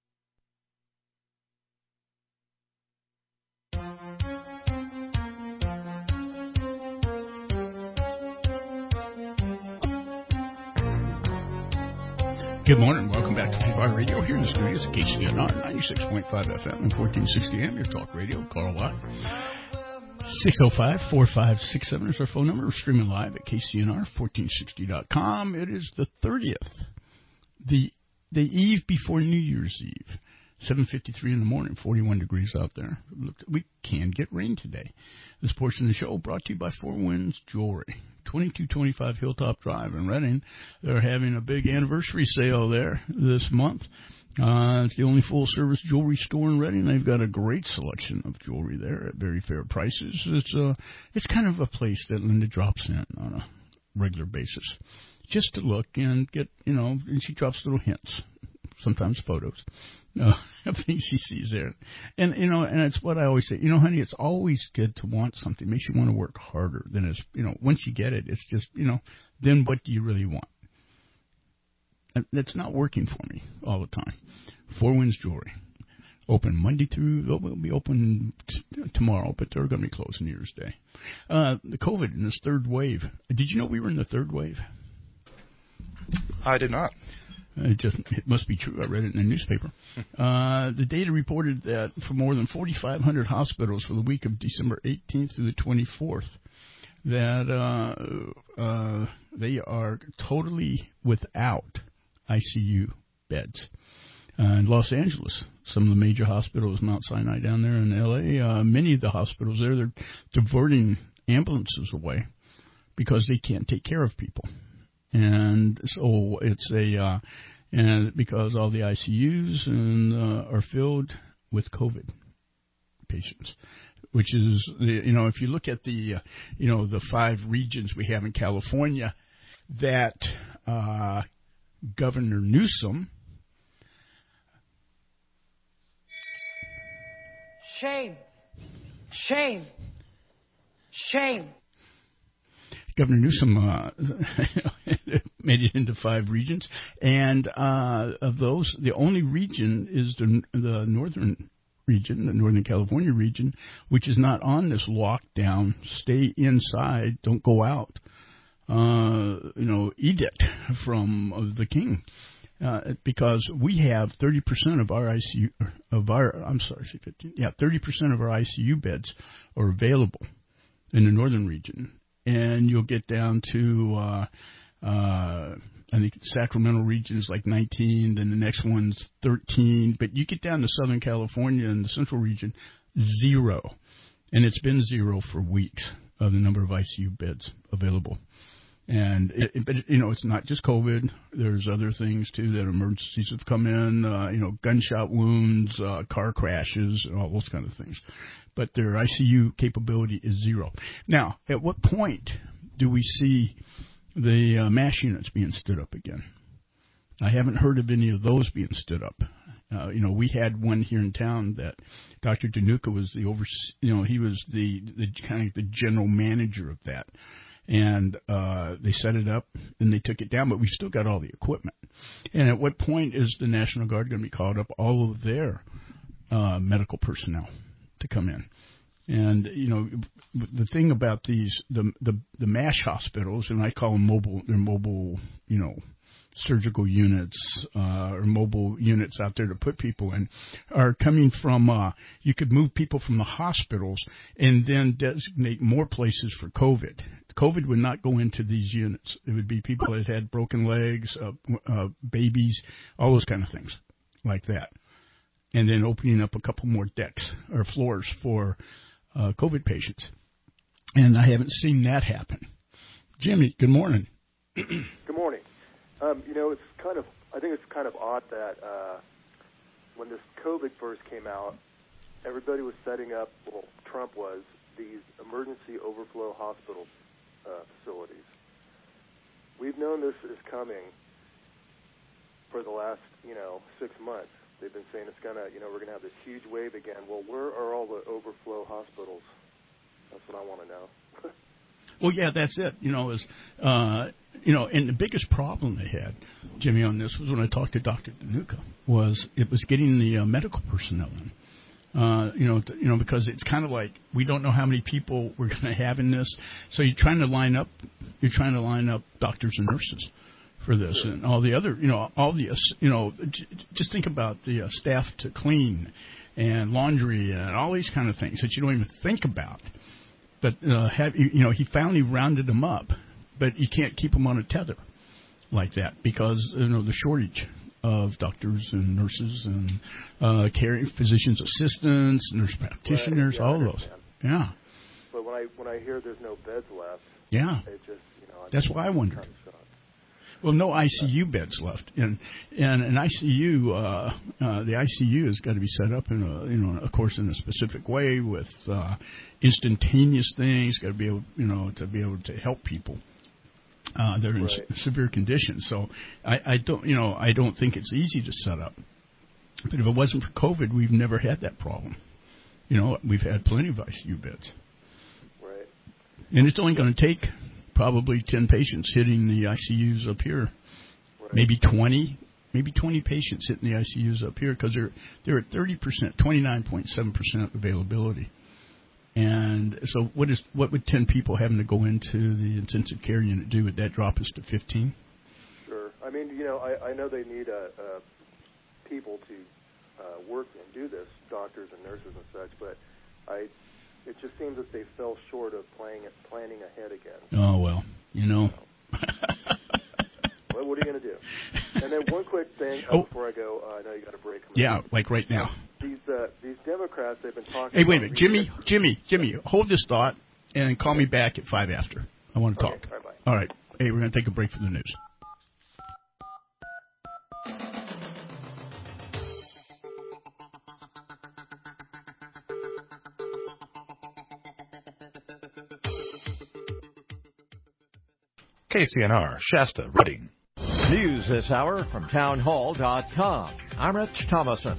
Good morning. Welcome back to K Y Radio here in the studios at K C N R ninety-six point five F M and fourteen sixty A M. Your talk radio. Carl Watt. six oh five, four five six seven is our phone number. We're streaming live at K C N R fourteen sixty dot com. It is the thirtieth, the the eve before New Year's Eve. seven fifty-three in the morning, forty-one degrees out there. We can get rain today. This portion of the show brought to you by Four Winds Jewelry. twenty-two twenty-five Hilltop Drive in Redding. They're having a big anniversary sale there this month. Uh, it's the only full-service jewelry store in Redding. They've got a great selection of jewelry there at very fair prices. It's uh, it's kind of a place that Linda drops in on a regular basis just to look and get, you know, and she drops little hints, sometimes photos. No, I think she sees there. And, you know, and it's what I always say, you know, honey, it's always good to want something. It makes you want to work harder than it's, you know, once you get it, it's just, you know, then what do you really want? And that's not working for me all the time. Four Winds Jewelry. Open Monday through, they'll be open t- tomorrow, but they're going to be closed New Year's Day. Uh, the COVID in this third wave. Did you know we were in the third wave? I did not. It just it must be true. I read it in the newspaper. uh, the data reported that for more than forty-five hundred hospitals for the week of December eighteenth through the twenty-fourth, that uh, uh, they are totally without I C U beds. Uh, in Los Angeles, some of the major hospitals, Mount Sinai down there in L A, uh, many of the hospitals there, they're diverting ambulances away because they can't take care of people. And so it's a, uh, and because all the I C Us and, uh, are filled with COVID patients, which is, the, you know, if you look at the, uh, you know, the five regions we have in California that uh, Governor Newsom, Shame. Shame. Shame. Governor Newsom uh, made it into five regions, and uh, of those, the only region is the, the northern region, the Northern California region, which is not on this lockdown, stay inside, don't go out, uh, you know, edict from uh, the king. Uh, because we have thirty percent of our I C U, of our, I'm sorry, fifteen, yeah, thirty percent of our I C U beds are available in the northern region. And you'll get down to, uh, uh, I think Sacramento region is like nineteen, then the next one's thirteen. But you get down to Southern California and the central region, zero. And it's been zero for weeks of the number of I C U beds available. And, it, it, but, you know, it's not just COVID. There's other things, too, that emergencies have come in, uh, you know, gunshot wounds, uh, car crashes, and all those kind of things. But their I C U capability is zero. Now, at what point do we see the uh, MASH units being stood up again? I haven't heard of any of those being stood up. Uh, you know, we had one here in town that Doctor Danuka was the over, you know, he was the, the kind of the general manager of that. And uh, they set it up, and they took it down, but we've still got all the equipment. And at what point is the National Guard going to be called up, all of their uh, medical personnel to come in? And, you know, the thing about these, the, the, the MASH hospitals, and I call them mobile, they're mobile, you know, surgical units uh, or mobile units out there to put people in, are coming from, uh, you could move people from the hospitals and then designate more places for COVID. COVID would not go into these units. It would be people that had broken legs, uh, uh, babies, all those kind of things like that. And then opening up a couple more decks or floors for uh, COVID patients. And I haven't seen that happen. Jimmy, good morning. Good morning. Um, you know, it's kind of, I think it's kind of odd that uh, when this COVID first came out, everybody was setting up, well, Trump was, these emergency overflow hospital uh, facilities. We've known this is coming for the last, you know, six months. They've been saying it's going to, you know, we're going to have this huge wave again. Well, where are all the overflow hospitals? That's what I want to know. Well, yeah, that's it. You know, is uh, you know, and the biggest problem they had, Jimmy, on this was when I talked to Doctor Danuka, was it was getting the uh, medical personnel in. Uh, you know, th- you know, because it's kind of like we don't know how many people we're going to have in this, so you're trying to line up, you're trying to line up doctors and nurses for this, and all the other, you know, all the, you know, j- just think about the uh, staff to clean and laundry and all these kind of things that you don't even think about. But uh, have, you know, he finally rounded them up, but you can't keep them on a tether like that because you know the shortage of doctors and nurses and uh, care physicians assistants, nurse practitioners, right. Yeah, all those. Yeah. But when I when I hear there's no beds left, yeah, it just you know. I That's why I wondered. Kind of shocked. Well, no I C U beds left, and and an I C U, uh, uh, the I C U has got to be set up in a, you know, of course, in a specific way with uh, instantaneous things. Got to be able, you know, to be able to help people. Uh, they're in Right. se- severe conditions, so I, I don't, you know, I don't think it's easy to set up. But if it wasn't for COVID, we've never had that problem. You know, we've had plenty of I C U beds, Right. and it's only going to take probably ten patients hitting the I C Us up here, Right. maybe twenty, maybe twenty patients hitting the I C Us up here because they're they're at thirty percent, twenty-nine point seven percent availability. And so, what is what would ten people having to go into the intensive care unit do? Would that drop us to fifteen? Sure. I mean, you know, I, I know they need uh, uh, people to uh, work and do this, doctors and nurses and such, but I. It just seems that they fell short of playing planning ahead again. Oh well, you know. What, what are you going to do? And then one quick thing uh, Oh. before I go. Uh, I know you got a break. Yeah, like right now. These uh, these Democrats, they've been talking. Hey, wait a about minute. Jimmy, Jimmy, Jimmy, hold this thought and call me back at five after. I want to talk. Okay, all right, bye. All right. Hey, we're going to take a break from the news. K C N R, Shasta, Reading. News this hour from townhall dot com. I'm Rich Thomason.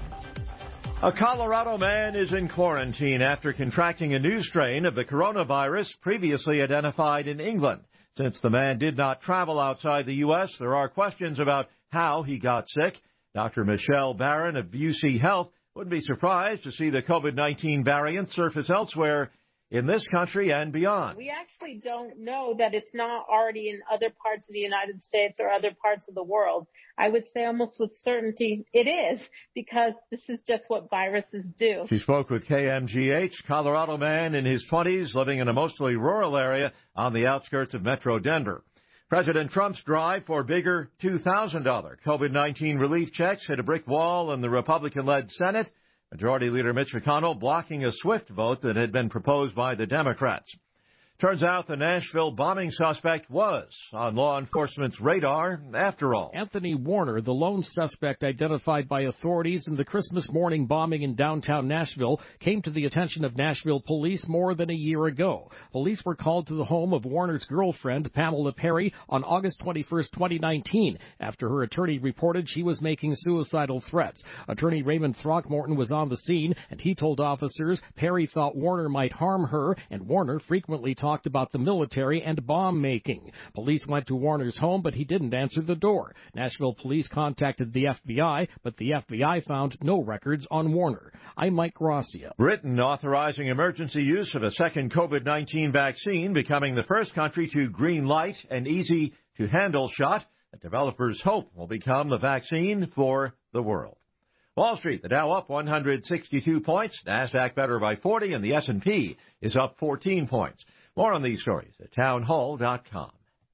A Colorado man is in quarantine after contracting a new strain of the coronavirus previously identified in England. Since the man did not travel outside the U S, there are questions about how he got sick. Doctor Michelle Barron of U C Health wouldn't be surprised to see the COVID nineteen variant surface elsewhere in this country and beyond. We actually don't know that it's not already in other parts of the United States or other parts of the world. I would say almost with certainty it is, because this is just what viruses do. She spoke with K M G H, Colorado man in his twenties living in a mostly rural area on the outskirts of Metro Denver. President Trump's drive for bigger two thousand dollars COVID nineteen relief checks hit a brick wall in the Republican-led Senate. Majority Leader Mitch McConnell blocking a swift vote that had been proposed by the Democrats. Turns out the Nashville bombing suspect was on law enforcement's radar after all. Anthony Warner, the lone suspect identified by authorities in the Christmas morning bombing in downtown Nashville, came to the attention of Nashville police more than a year ago. Police were called to the home of Warner's girlfriend, Pamela Perry, on August twenty-first, twenty nineteen, after her attorney reported she was making suicidal threats. Attorney Raymond Throckmorton was on the scene, and he told officers Perry thought Warner might harm her, and Warner frequently talked talked about the military and bomb making. Police went to Warner's home, but he didn't answer the door. Nashville police contacted the F B I, but the F B I found no records on Warner. I'm Mike Gracia. Britain authorizing emergency use of a second COVID nineteen vaccine, becoming the first country to green light an easy-to-handle shot that developers hope will become the vaccine for the world. Wall Street, the Dow up one hundred sixty-two points, NASDAQ better by forty, and the S and P is up fourteen points. More on these stories at townhall dot com.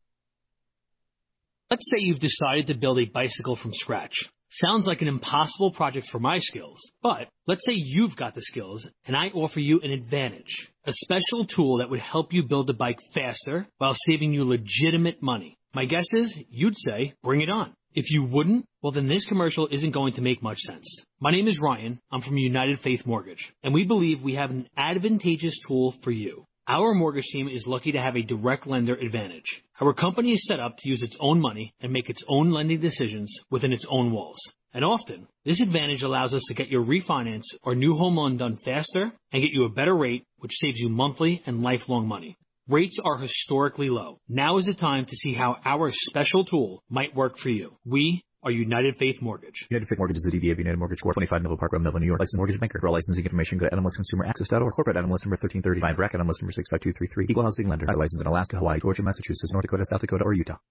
Let's say you've decided to build a bicycle from scratch. Sounds like an impossible project for my skills, but let's say you've got the skills and I offer you an advantage, a special tool that would help you build the bike faster while saving you legitimate money. My guess is you'd say, bring it on. If you wouldn't, well then this commercial isn't going to make much sense. My name is Ryan. I'm from United Faith Mortgage, and we believe we have an advantageous tool for you. Our mortgage team is lucky to have a direct lender advantage. Our company is set up to use its own money and make its own lending decisions within its own walls. And often, this advantage allows us to get your refinance or new home loan done faster and get you a better rate, which saves you monthly and lifelong money. Rates are historically low. Now is the time to see how our special tool might work for you. We are United Faith Mortgage. United Faith Mortgage is a D B A of United Mortgage Corp. twenty-five Melville Park Road, Melville, New York. Licensed mortgage banker. For all licensing information, go to N M L S Consumer Access dot org. Corporate N M L S number thirteen thirty-five. Bracket N M L S number six five two three three. Equal housing lender. Licensed in Alaska, Hawaii, Georgia, Massachusetts, North Dakota, South Dakota, or Utah.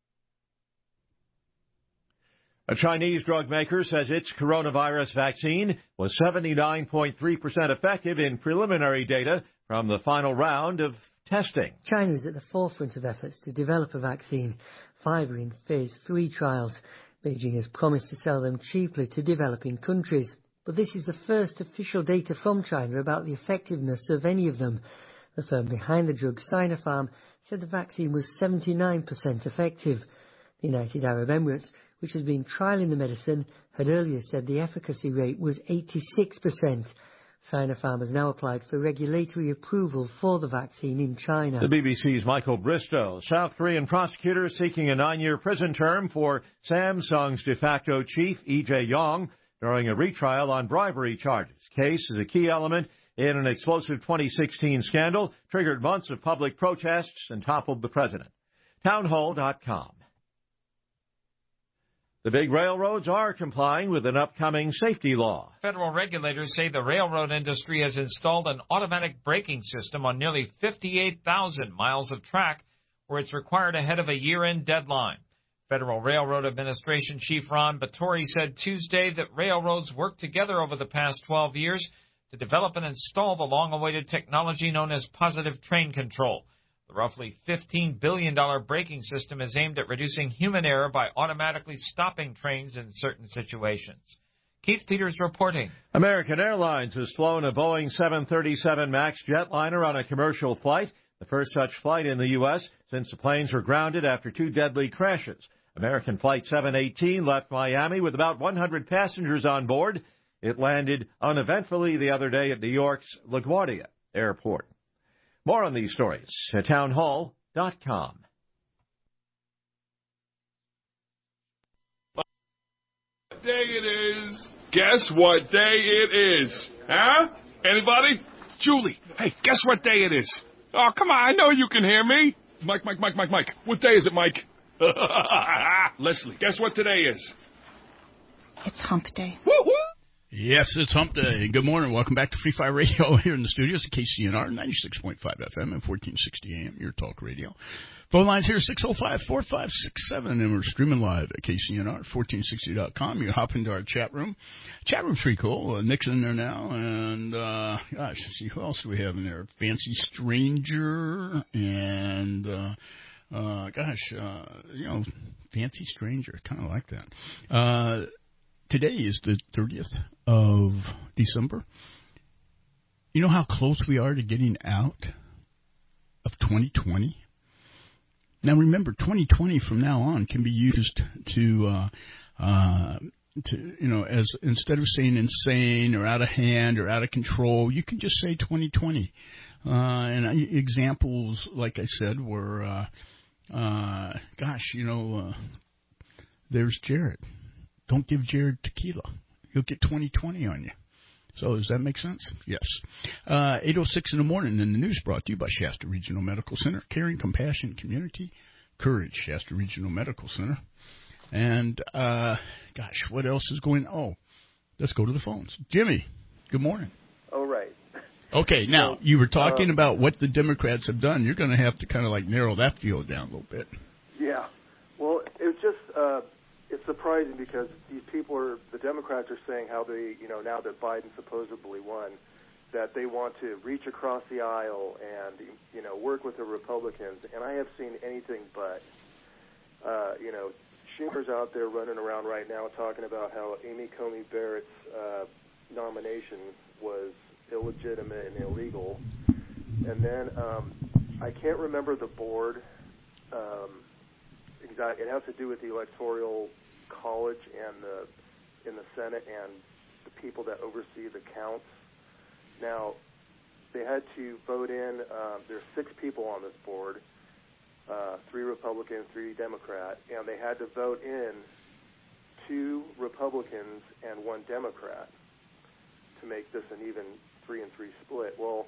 A Chinese drug maker says its coronavirus vaccine was seventy-nine point three percent effective in preliminary data from the final round of testing. China is at the forefront of efforts to develop a vaccine. Five are in phase three trials. Beijing has promised to sell them cheaply to developing countries. But this is the first official data from China about the effectiveness of any of them. The firm behind the drug, Sinopharm, said the vaccine was seventy-nine percent effective. The United Arab Emirates, which has been trialling the medicine, had earlier said the efficacy rate was eighty-six percent. Sinopharm has now applied for regulatory approval for the vaccine in China. The B B C's Michael Bristow. South Korean prosecutors seeking a nine-year prison term for Samsung's de facto chief, Lee Jae-yong, during a retrial on bribery charges. Case is a key element in an explosive twenty sixteen scandal, triggered months of public protests, and toppled the president. townhall dot com. The big railroads are complying with an upcoming safety law. Federal regulators say the railroad industry has installed an automatic braking system on nearly fifty-eight thousand miles of track, where it's required ahead of a year-end deadline. Federal Railroad Administration Chief Ron Batory said Tuesday that railroads worked together over the past twelve years to develop and install the long-awaited technology known as positive train control. The roughly fifteen billion dollars braking system is aimed at reducing human error by automatically stopping trains in certain situations. Keith Peters reporting. American Airlines has flown a Boeing seven thirty-seven MAX jetliner on a commercial flight, the first such flight in the U S since the planes were grounded after two deadly crashes. American Flight seven eighteen left Miami with about one hundred passengers on board. It landed uneventfully the other day at New York's LaGuardia Airport. More on these stories at town hall dot com. What day it is? Guess what day it is? Huh? Anybody? Julie, hey, guess what day it is? Oh, come on, I know you can hear me. Mike, Mike, Mike, Mike, Mike. What day is it, Mike? Leslie, guess what today is? It's hump day. Woo, woo. Yes, it's hump day. Good morning. Welcome back to Free Fire Radio here in the studios at K C N R, ninety-six point five F M and fourteen sixty A M, your talk radio. Phone lines here, six oh five, four five six seven, and we're streaming live at K C N R, fourteen sixty dot com. You hop into our chat room. Chat room's pretty cool. Uh, Nick's in there now, and, uh, gosh, let's see, who else do we have in there? Fancy Stranger, and, uh, uh, gosh, uh, you know, Fancy Stranger, kind of like that. Uh, Today is the thirtieth of December. You know how close we are to getting out of twenty twenty? Now remember, twenty twenty from now on can be used to, uh, uh, to you know, as instead of saying insane or out of hand or out of control, you can just say twenty twenty. Uh, and I, examples, like I said, were, uh, uh, gosh, you know, uh, there's Jared. Don't give Jared tequila. He'll get twenty twenty on you. So does that make sense? Yes. Uh, eight oh six in the morning, and the news brought to you by Shasta Regional Medical Center. Caring, compassion, community, courage. Shasta Regional Medical Center. And, uh, gosh, what else is going on? Oh, let's go to the phones. Jimmy, good morning. Oh, right. Okay, now, you were talking uh, about what the Democrats have done. You're going to have to kind of like narrow that field down a little bit. Yeah. Well, it was just... Uh, It's surprising because these people are, the Democrats are saying how they, you know, now that Biden supposedly won, that they want to reach across the aisle and, you know, work with the Republicans. And I have seen anything but, uh, you know, Schumer's out there running around right now talking about how Amy Coney Barrett's uh, nomination was illegitimate and illegal. And then um, I can't remember the board. Um, exactly, it has to do with the Electoral College and the in the Senate and the people that oversee the counts. Now, they had to vote in. Um, there's six people on this board, uh, three Republicans, three Democrat, and they had to vote in two Republicans and one Democrat to make this an even three and three split. Well,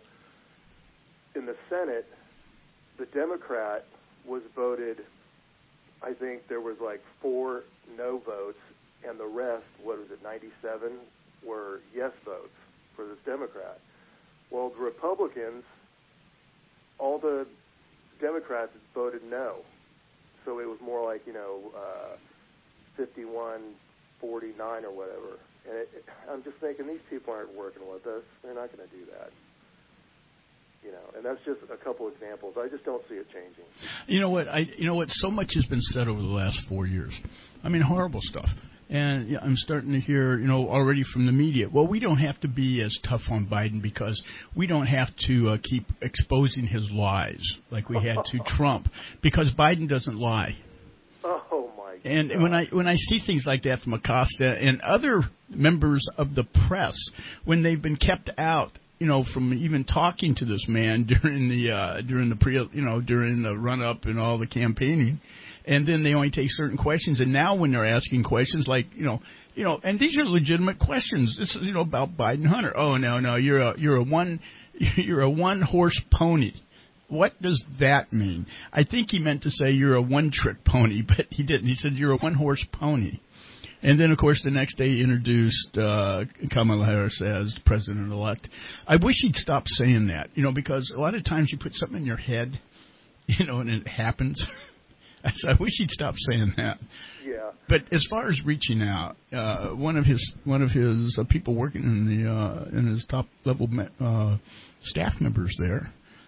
in the Senate, the Democrat was voted. I think there was like four no votes, and the rest, what was it, ninety-seven, were yes votes for this Democrat. Well, the Republicans, all the Democrats voted no. So it was more like, you know, uh, fifty-one forty-nine or whatever. And it, it, I'm just thinking these people aren't working with us. They're not going to do that. You know, and that's just a couple examples. I just don't see it changing. You know what? I you know what? So much has been said over the last four years. I mean, horrible stuff. And yeah, I'm starting to hear, you know, already from the media, well, we don't have to be as tough on Biden because we don't have to uh, keep exposing his lies like we had to Trump, because Biden doesn't lie. Oh my God. And when I when I see things like that from Acosta and other members of the press, when they've been kept out, you know, from even talking to this man during the uh, during the pre, you know, during the run up and all the campaigning, and then they only take certain questions. And now when they're asking questions like, you know, you know, and these are legitimate questions. This is, you know, about Biden Hunter. Oh no, no, you're a you're a one you're a one horse pony. What does that mean? I think he meant to say you're a one trick pony, but he didn't. He said you're a one horse pony. And then, of course, the next day he introduced uh, Kamala Harris as president-elect. I wish he'd stop saying that, you know, because a lot of times you put something in your head, you know, and it happens. So I wish he'd stop saying that. Yeah. But as far as reaching out, uh, one of his one of his uh, people working in the uh, in his top level uh, staff members there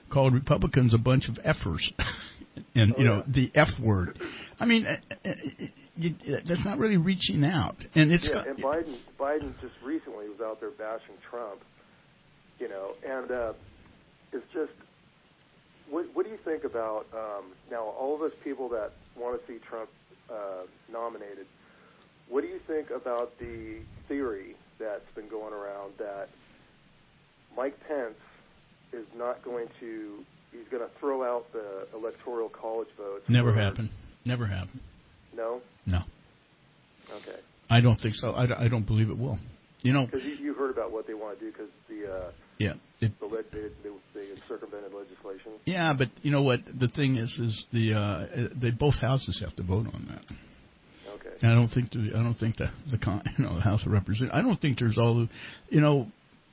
called Republicans a bunch of effers, and Oh, you know yeah. the F word. I mean, uh, uh, you, that's not really reaching out, and it's yeah, got, and Biden Biden just recently was out there bashing Trump, you know, and uh, it's just what what do you think about um, now all of us people that want to see Trump uh, nominated? What do you think about the theory that's been going around that Mike Pence is not going to he's going to throw out the electoral college votes? never for, happened. Never happened. No. No. Okay. I don't think so. I, I don't believe it will. You know. Because you, you heard about what they want to do because the uh, Yeah. It, the leg, they, they, they circumvented legislation. yeah, but you know what? The thing is, is the uh, they both houses have to vote on that. Okay. And I don't think the I don't think the the con, you know the House of Representatives. I don't think there's all the, you know.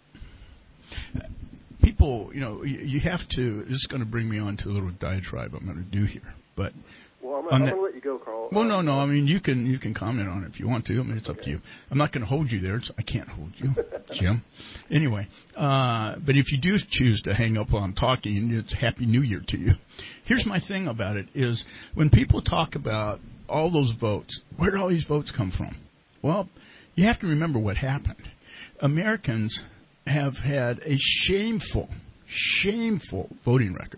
People, you know, you, you have to. This is going to bring me on to a little diatribe I'm going to do here, but. Well, I'm, On I'm that- going to let you go, Carl. Well, Um, no, no. I mean, you can you can comment on it if you want to. I mean, it's up Okay. to you. I'm not going to hold you there. It's, I can't hold you, Jim. Anyway, uh, but if you do choose to hang up on talking, it's Happy New Year to you. Here's my thing about it: is when people talk about all those votes, where did all these votes come from? Well, you have to remember what happened. Americans have had a shameful, shameful voting record.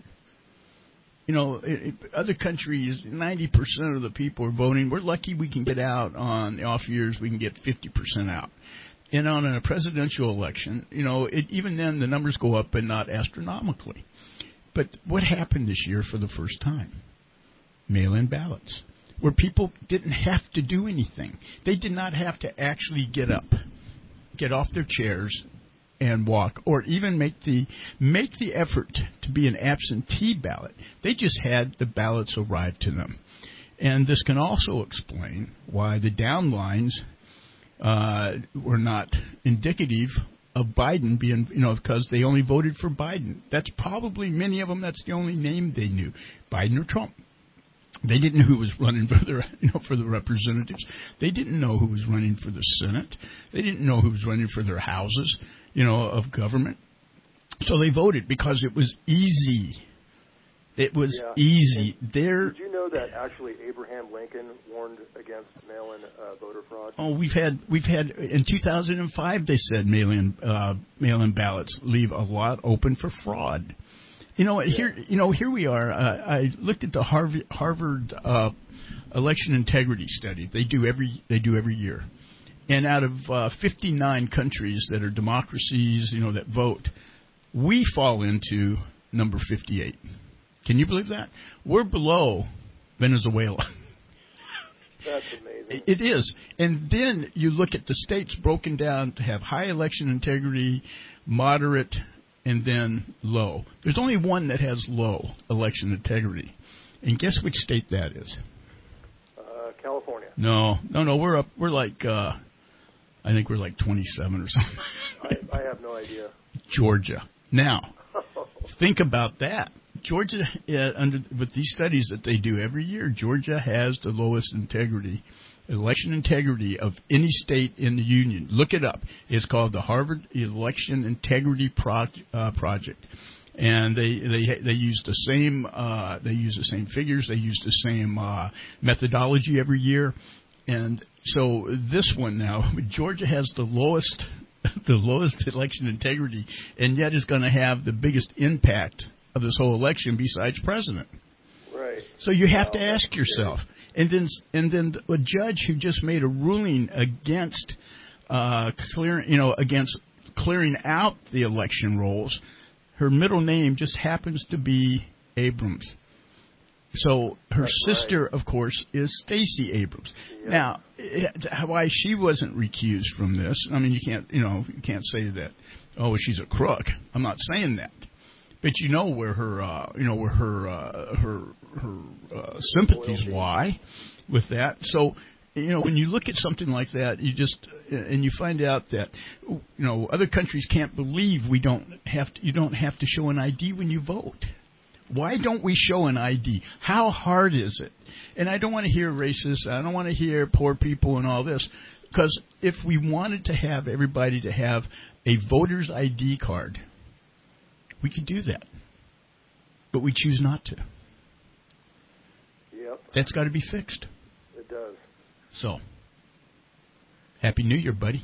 You know, it, it, other countries, ninety percent of the people are voting. We're lucky we can get out on the off years. We can get fifty percent out. And on a presidential election, you know, it, even then the numbers go up, but not astronomically. But what happened this year for the first time? Mail-in ballots, where people didn't have to do anything. They did not have to actually get up, get off their chairs, and walk, or even make the make the effort to be an absentee ballot. They just had the ballots arrive to them. And this can also explain why the down lines uh, were not indicative of Biden being, you know, because they only voted for Biden. That's probably, many of them, that's the only name they knew, Biden or Trump. They didn't know who was running for the, you know, for the representatives. They didn't know who was running for the Senate. They didn't know who was running for their houses, you know, of government. So they voted because it was easy. It was Yeah. easy. There. Did you know that actually Abraham Lincoln warned against mail-in uh, voter fraud? Oh, we've had we've had in two thousand five. They said mail-in uh, mail-in ballots leave a lot open for fraud. You know, yeah. here you know here we are. Uh, I looked at the Harvard Harvard uh, election integrity study. They do every they do every year, and out of uh, fifty-nine countries that are democracies, you know, that vote, we fall into number fifty-eight. Can you believe that? We're below Venezuela. That's amazing. It is. And then you look at the states broken down to have high election integrity, moderate, and then low. There's only one that has low election integrity. And guess which state that is? Uh, California. No, no, no. We're up. We're like, uh, I think we're like twenty-seven or something. I, I have no idea. Georgia. Now, think about that. Georgia, uh, under with these studies that they do every year, Georgia has the lowest integrity, election integrity of any state in the union. Look it up. It's called the Harvard Election Integrity Pro- uh, Project, and they they they use the same uh, they use the same figures. They use the same uh, methodology every year, and so this one now, Georgia has the lowest the lowest election integrity, and yet is going to have the biggest impact of this whole election besides president. Right. So you have Wow, to ask yourself, and then and then a judge who just made a ruling against uh, clearing, you know, against clearing out the election rolls, her middle name just happens to be Abrams. So her That's sister, right. of course, is Stacey Abrams. Yeah. Now, it, why she wasn't recused from this? I mean, you can't, you know, you can't say that. Oh, she's a crook. I'm not saying that. But you know where her, uh, you know where her, uh, her, her uh, sympathies lie with that. So, you know, when you look at something like that, you just and you find out that, you know, other countries can't believe we don't have to. You don't have to show an I D when you vote. Why don't we show an I D? How hard is it? And I don't want to hear racist. I don't want to hear poor people and all this. Because if we wanted to have everybody to have a voter's I D card, we could do that. but we choose not to. Yep. That's got to be fixed. It does. So, Happy New Year, buddy.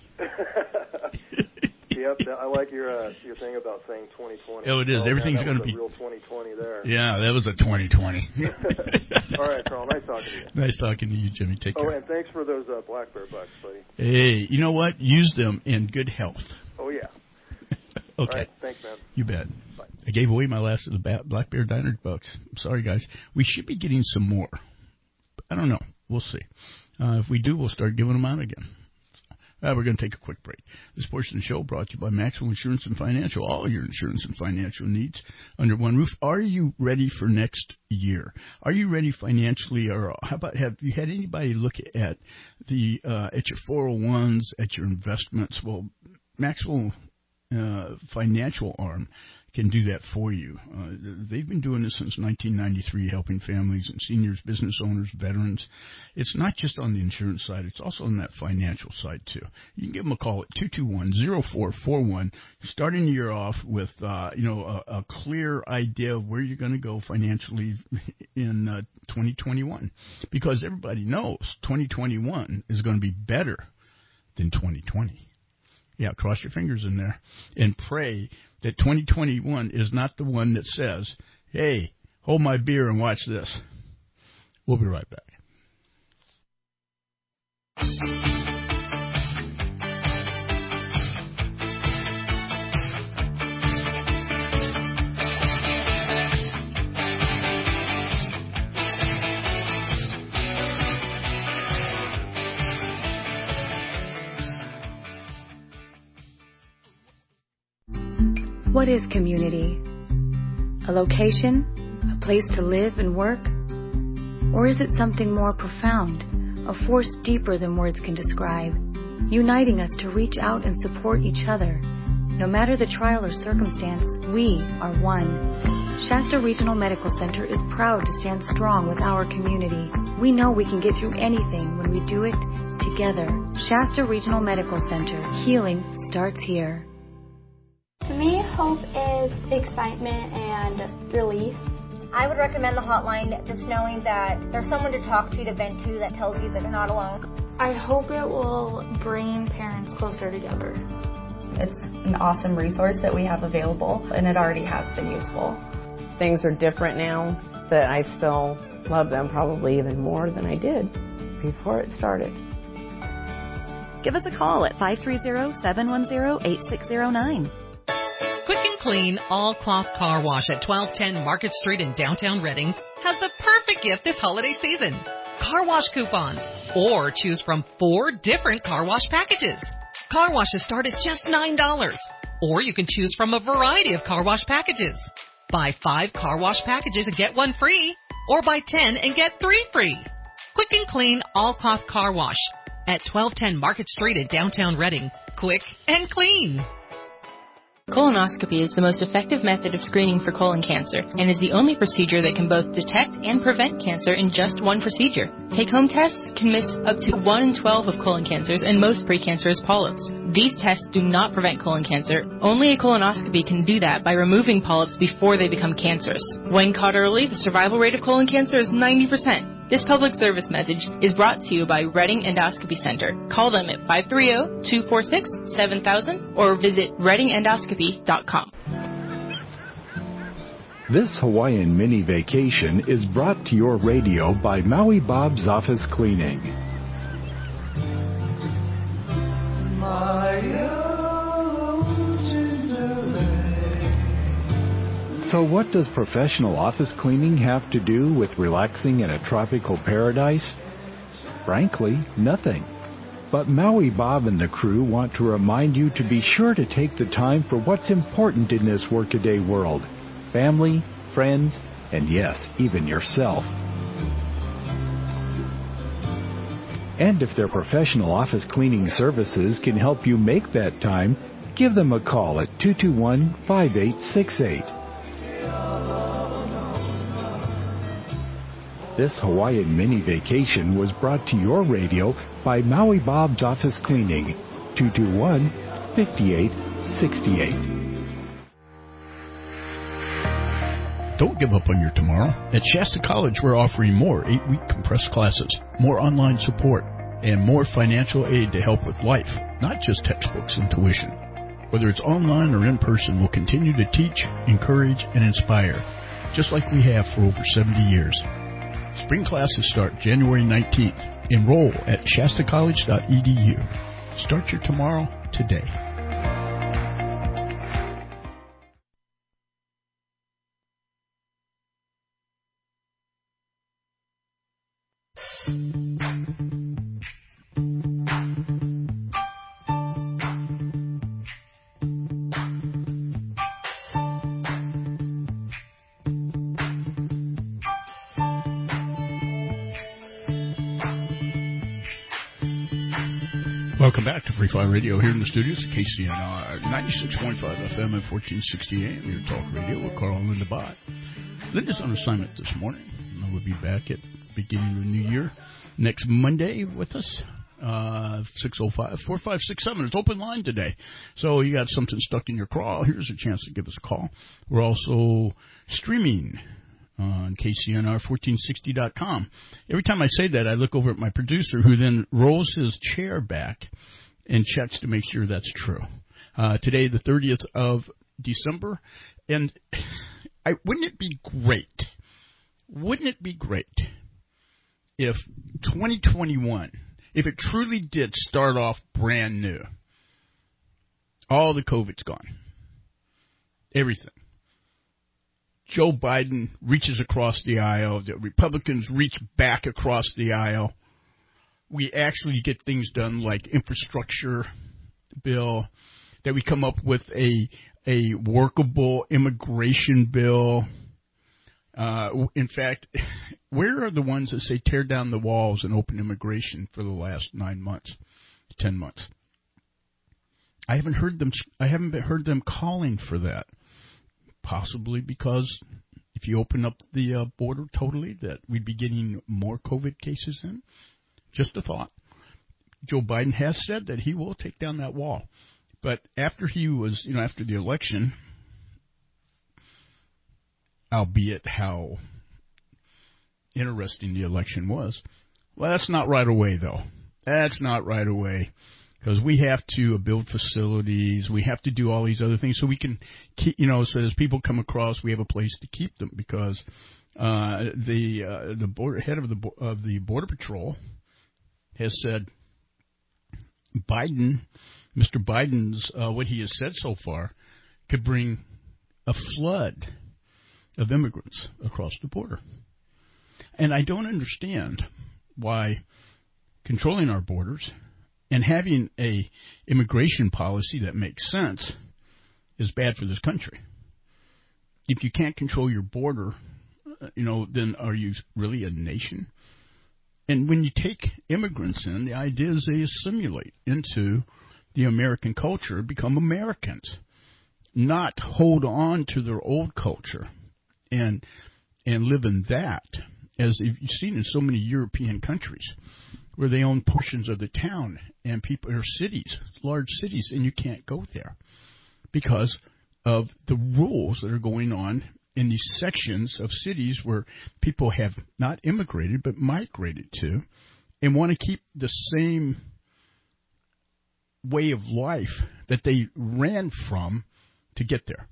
Yep, I like your uh, your thing about saying twenty twenty. Oh, it is. Oh, Everything's man, going to be be real twenty twenty there. Yeah, that was a twenty twenty. All right, Carl. Nice talking to you. Nice talking to you, Jimmy. Take oh, care. Oh, and thanks for those uh, Black Bear bucks, buddy. Hey, you know what? Use them in good health. Oh yeah. Okay. All right, thanks, man. You bet. Bye. I gave away my last of the Black Bear Diner bucks. I'm sorry, guys. We should be getting some more. I don't know. We'll see. Uh, if we do, we'll start giving them out again. Uh, we're going to take a quick break. This portion of the show brought to you by Maxwell Insurance and Financial. All your insurance and financial needs under one roof. Are you ready for next year? Are you ready financially? Or how about, have you had anybody look at the uh, at your four oh ones, at your investments? Well, Maxwell uh, Financial arm can do that for you. Uh, they've been doing this since nineteen ninety-three, helping families and seniors, business owners, veterans. It's not just on the insurance side. It's also on that financial side, too. You can give them a call at two two one, oh four four one, starting the year off with, uh, you know, a, a clear idea of where you're going to go financially in uh, twenty twenty-one. Because everybody knows twenty twenty-one is going to be better than twenty twenty. Yeah, cross your fingers in there and pray that twenty twenty-one is not the one that says, hey, hold my beer and watch this. We'll be right back. What is community? A location? A place to live and work? Or is it something more profound, a force deeper than words can describe, uniting us to reach out and support each other? No matter the trial or circumstance, we are one. Shasta Regional Medical Center is proud to stand strong with our community. We know we can get through anything when we do it together. Shasta Regional Medical Center. Healing starts here. To me, hope is excitement and relief. I would recommend the hotline, just knowing that there's someone to talk to, to vent to, that tells you that you're not alone. I hope it will bring parents closer together. It's an awesome resource that we have available, and it already has been useful. Things are different now, but I still love them probably even more than I did before it started. Give us a call at five three zero, seven one zero, eight six zero nine. Quick and Clean All Cloth Car Wash at twelve ten Market Street in downtown Reading has the perfect gift this holiday season. Car wash coupons, or choose from four different car wash packages. Car washes start at just nine dollars, or you can choose from a variety of car wash packages. Buy five car wash packages and get one free, or buy ten and get three free. Quick and Clean All Cloth Car Wash at twelve ten Market Street in downtown Reading. Quick and clean. Colonoscopy is the most effective method of screening for colon cancer and is the only procedure that can both detect and prevent cancer in just one procedure. Take-home tests can miss up to one in twelve of colon cancers and most precancerous polyps. These tests do not prevent colon cancer. Only a colonoscopy can do that by removing polyps before they become cancerous. When caught early, the survival rate of colon cancer is ninety percent. This public service message is brought to you by Reading Endoscopy Center. Call them at five three zero, two four six, seven thousand or visit reading endoscopy dot com. This Hawaiian mini vacation is brought to your radio by Maui Bob's Office Cleaning. So what does professional office cleaning have to do with relaxing in a tropical paradise? Frankly, nothing. But Maui Bob and the crew want to remind you to be sure to take the time for what's important in this workaday world. Family, friends, and yes, even yourself. And if their professional office cleaning services can help you make that time, give them a call at two two one, five eight six eight. This Hawaiian mini vacation was brought to your radio by Maui Bob's Office Cleaning, two two one, five eight six eight. Don't give up on your tomorrow. At Shasta College, we're offering more eight-week compressed classes, more online support, and more financial aid to help with life, not just textbooks and tuition. Whether it's online or in person, we'll continue to teach, encourage, and inspire, just like we have for over seventy years. Spring classes start January nineteenth. Enroll at shasta college dot e d u. Start your tomorrow today. Welcome back to Free Fire Radio here in the studios at K C N R ninety-six point five F M and fourteen sixty A M. Your talk radio with Carl and Linda Bott. Linda's on assignment this morning. We'll be back at the beginning of the new year next Monday with us. Uh, six oh five, four five six seven. It's open line today. So you got something stuck in your craw, here's a chance to give us a call. We're also streaming on K C N R fourteen sixty dot com. Every time I say that, I look over at my producer, who then rolls his chair back and checks to make sure that's true. Uh, today, the thirtieth of December, and I, wouldn't it be great, wouldn't it be great if twenty twenty-one, if it truly did start off brand new, all the COVID's gone, everything. Joe Biden reaches across the aisle. The Republicans reach back across the aisle. We actually get things done like infrastructure bill, that we come up with a a workable immigration bill. Uh, in fact, where are the ones that say tear down the walls and open immigration for the last nine months, ten months? I haven't heard them. I haven't heard them calling for that. Possibly because if you open up the uh, border totally, that we'd be getting more COVID cases in. Just a thought. Joe Biden has said that he will take down that wall. But after he was, you know, after the election, albeit how interesting the election was, well, that's not right away, though. That's not right away. Because we have to build facilities, we have to do all these other things so we can keep, you know, so as people come across, we have a place to keep them. Because uh, the uh, the border, head of the of the Border Patrol has said Biden, Mister Biden's uh, what he has said so far could bring a flood of immigrants across the border, and I don't understand why controlling our borders and having a immigration policy that makes sense is bad for this country. If you can't control your border, you know, then are you really a nation? And when you take immigrants in, the idea is they assimilate into the American culture, become Americans, not hold on to their old culture and and live in that, as you've seen in so many European countries, where they own portions of the town and people are cities, large cities, and you can't go there because of the rules that are going on in these sections of cities where people have not immigrated but migrated to and want to keep the same way of life that they ran from to get there.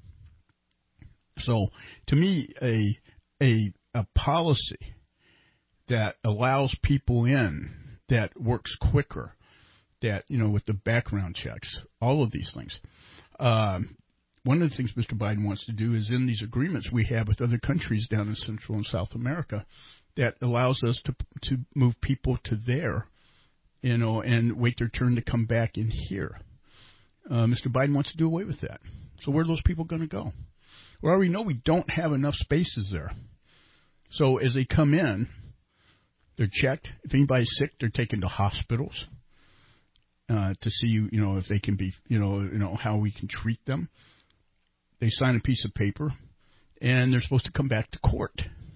So, to me, a a a policy that allows people in, that works quicker, that, you know, with the background checks, all of these things. Um, one of the things Mister Biden wants to do is in these agreements we have with other countries down in Central and South America that allows us to to move people to there, you know, and wait their turn to come back in here. Uh, Mister Biden wants to do away with that. So where are those people going to go? Well, we know we don't have enough spaces there. So as they come in, they're checked. If anybody's sick, they're taken to hospitals uh, to see, you know, if they can be, you know, you know, how we can treat them. They sign a piece of paper, and they're supposed to come back to court,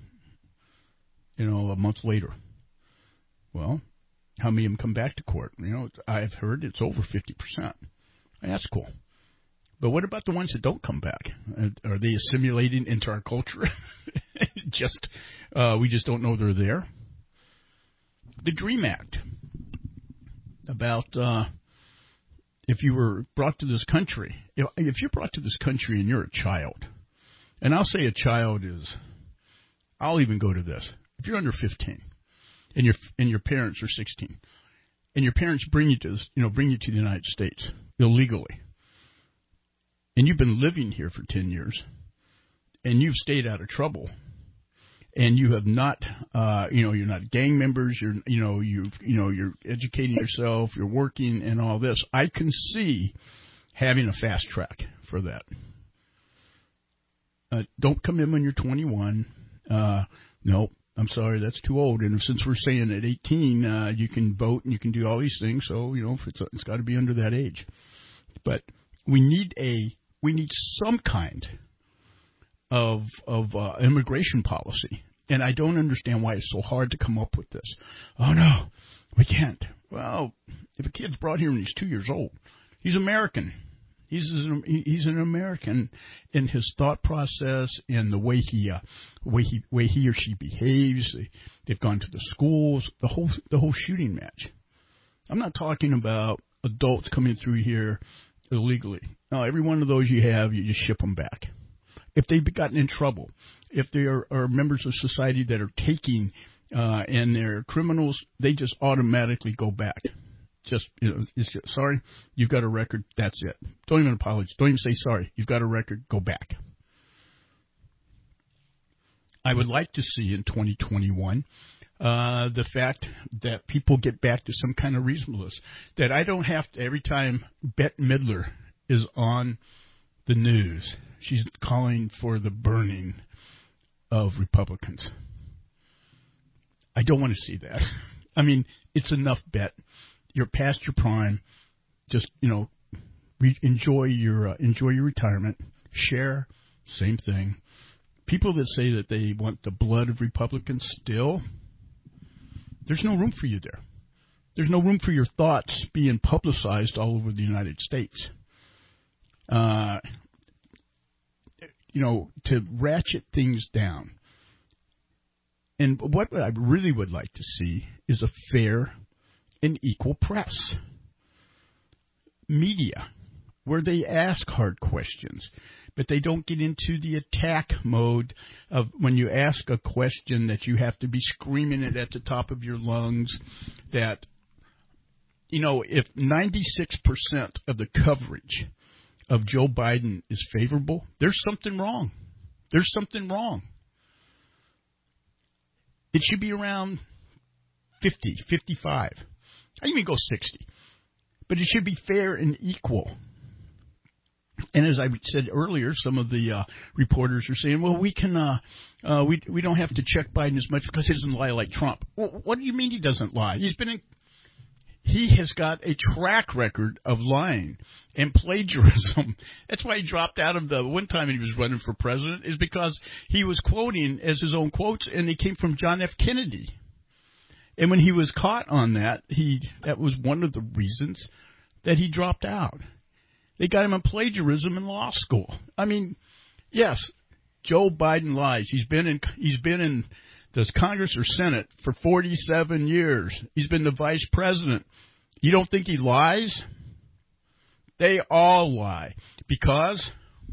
you know, a month later. Well, how many of them come back to court? You know, I've heard it's over fifty percent. That's cool. But what about the ones that don't come back? Are they assimilating into our culture? just uh, we just don't know they're there. The DREAM Act, about uh, if you were brought to this country, if, if you're brought to this country and you're a child, and I'll say a child is, I'll even go to this. If you're under fifteen and your and your parents are sixteen, and your parents bring you to this, you know bring you to the United States illegally, and you've been living here for ten years, and you've stayed out of trouble, and you have not, uh, you know, you're not gang members, you're, you know, you, you know, you're educating yourself, you're working, and all this. I can see having a fast track for that. Uh, don't come in when you're twenty-one. Uh, no, I'm sorry, that's too old. And since we're saying at eighteen, uh, you can vote and you can do all these things, so you know, if it's it's got to be under that age. But we need a we need some kind of of uh, immigration policy, and I don't understand why it's so hard to come up with this. Oh no, we can't. Well, if a kid's brought here and he's two years old, he's American. He's an, he's an American in his thought process, in the way he uh, way he way he or she behaves. They, they've gone to the schools, the whole the whole shooting match. I'm not talking about adults coming through here illegally. No, every one of those you have, you just ship them back. If they've gotten in trouble, if they are, are members of society that are taking uh, and they're criminals, they just automatically go back. Just, you know, it's just, sorry, you've got a record, that's it. Don't even apologize. Don't even say sorry. You've got a record, go back. I would like to see in twenty twenty-one uh, the fact that people get back to some kind of reasonableness. That I don't have to, every time Bette Midler is on the news, she's calling for the burning of Republicans. I don't want to see that. I mean, it's enough, Bette. You're past your prime. Just, you know, re- enjoy your uh, enjoy your retirement. Share, same thing. People that say that they want the blood of Republicans still, there's no room for you there. There's no room for your thoughts being publicized all over the United States. Uh, you know, to ratchet things down. And what I really would like to see is a fair and equal press. Media, where they ask hard questions, but they don't get into the attack mode of when you ask a question that you have to be screaming it at the top of your lungs. That, you know, if ninety-six percent of the coverage of Joe Biden is favorable, there's something wrong. There's something wrong. It should be around fifty, fifty-five. I even go sixty. But it should be fair and equal. And as I said earlier, some of the uh, reporters are saying, well, we can, uh, uh, we we don't have to check Biden as much because he doesn't lie like Trump. Well, what do you mean he doesn't lie? He's been in, he has got a track record of lying and plagiarism. That's why he dropped out of the one time he was running for president, is because he was quoting as his own quotes, and they came from John F. Kennedy. And when he was caught on that, he that was one of the reasons that he dropped out. They got him on plagiarism in law school. I mean, yes, Joe Biden lies. He's been in he's been in the Congress or Senate for forty-seven years. He's been the vice president. You don't think he lies? They all lie because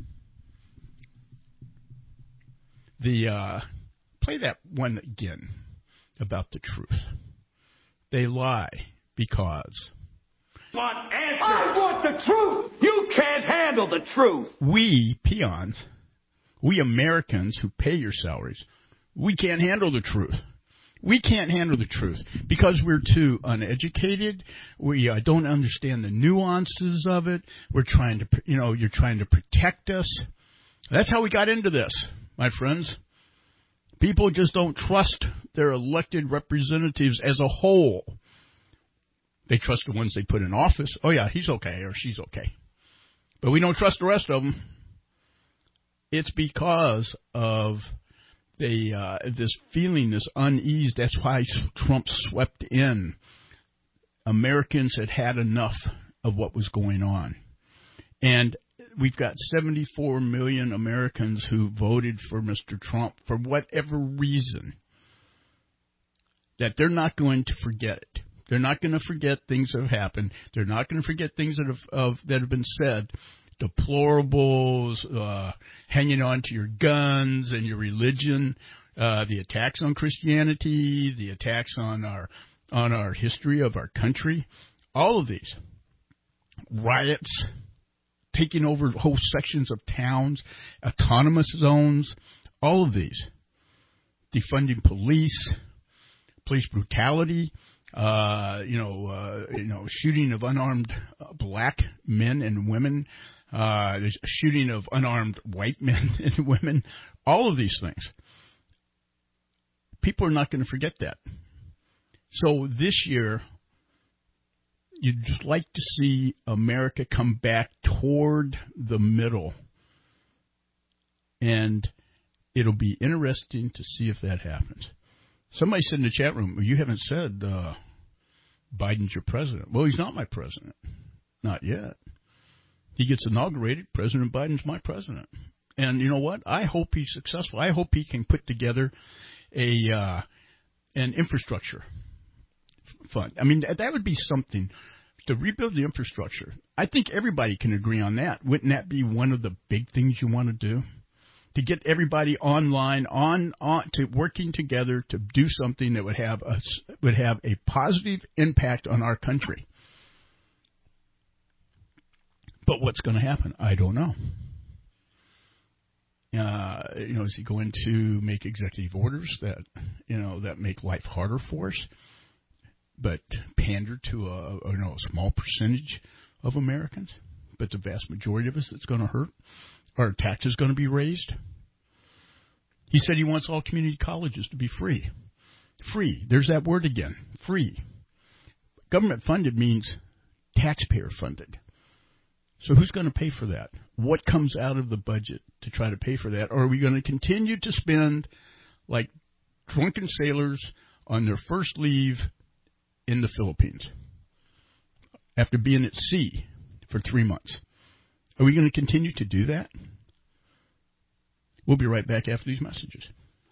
the uh, play that one again. About the truth. They lie because want answers. I want the truth. You can't handle the truth. We peons, we Americans who pay your salaries, we can't handle the truth. We can't handle the truth because we're too uneducated. We uh, don't understand the nuances of it. We're trying to, you know, you're trying to protect us. That's how we got into this, my friends. People just don't trust their elected representatives as a whole. They trust the ones they put in office. Oh, yeah, he's okay or she's okay. But we don't trust the rest of them. It's because of the uh, this feeling, this unease. That's why Trump swept in. Americans had had enough of what was going on. And we've got seventy-four million Americans who voted for Mister Trump for whatever reason, that they're not going to forget it. They're not going to forget things that have happened. They're not going to forget things that have of, that have been said. Deplorables, uh, hanging on to your guns and your religion, uh, the attacks on Christianity, the attacks on our on our history of our country, all of these riots, taking over whole sections of towns, autonomous zones, all of these, defunding police, police brutality, uh, you know, uh, you know, shooting of unarmed uh, black men and women. Uh, there's a shooting of unarmed white men and women, all of these things. People are not going to forget that. So this year, you'd just like to see America come back toward the middle. And it'll be interesting to see if that happens. Somebody said in the chat room, well, you haven't said uh, Biden's your president. Well, he's not my president. Not yet. He gets inaugurated, President Biden's my president. And you know what? I hope he's successful. I hope he can put together a uh, an infrastructure fund. I mean, that, that would be something to rebuild the infrastructure. I think everybody can agree on that. Wouldn't that be one of the big things you want to do? To get everybody online, on, on to working together to do something that would have a, would have a positive impact on our country. But what's going to happen? I don't know. Uh, you know, is he going to make executive orders that, you know, that make life harder for us, but pander to a, a, you know, a small percentage of Americans, but the vast majority of us it's going to hurt? Are taxes going to be raised? He said he wants all community colleges to be free. Free. There's that word again. Free. Government funded means taxpayer funded. So who's going to pay for that? What comes out of the budget to try to pay for that? Or are we going to continue to spend like drunken sailors on their first leave in the Philippines after being at sea for three months? Are we going to continue to do that? We'll be right back after these messages.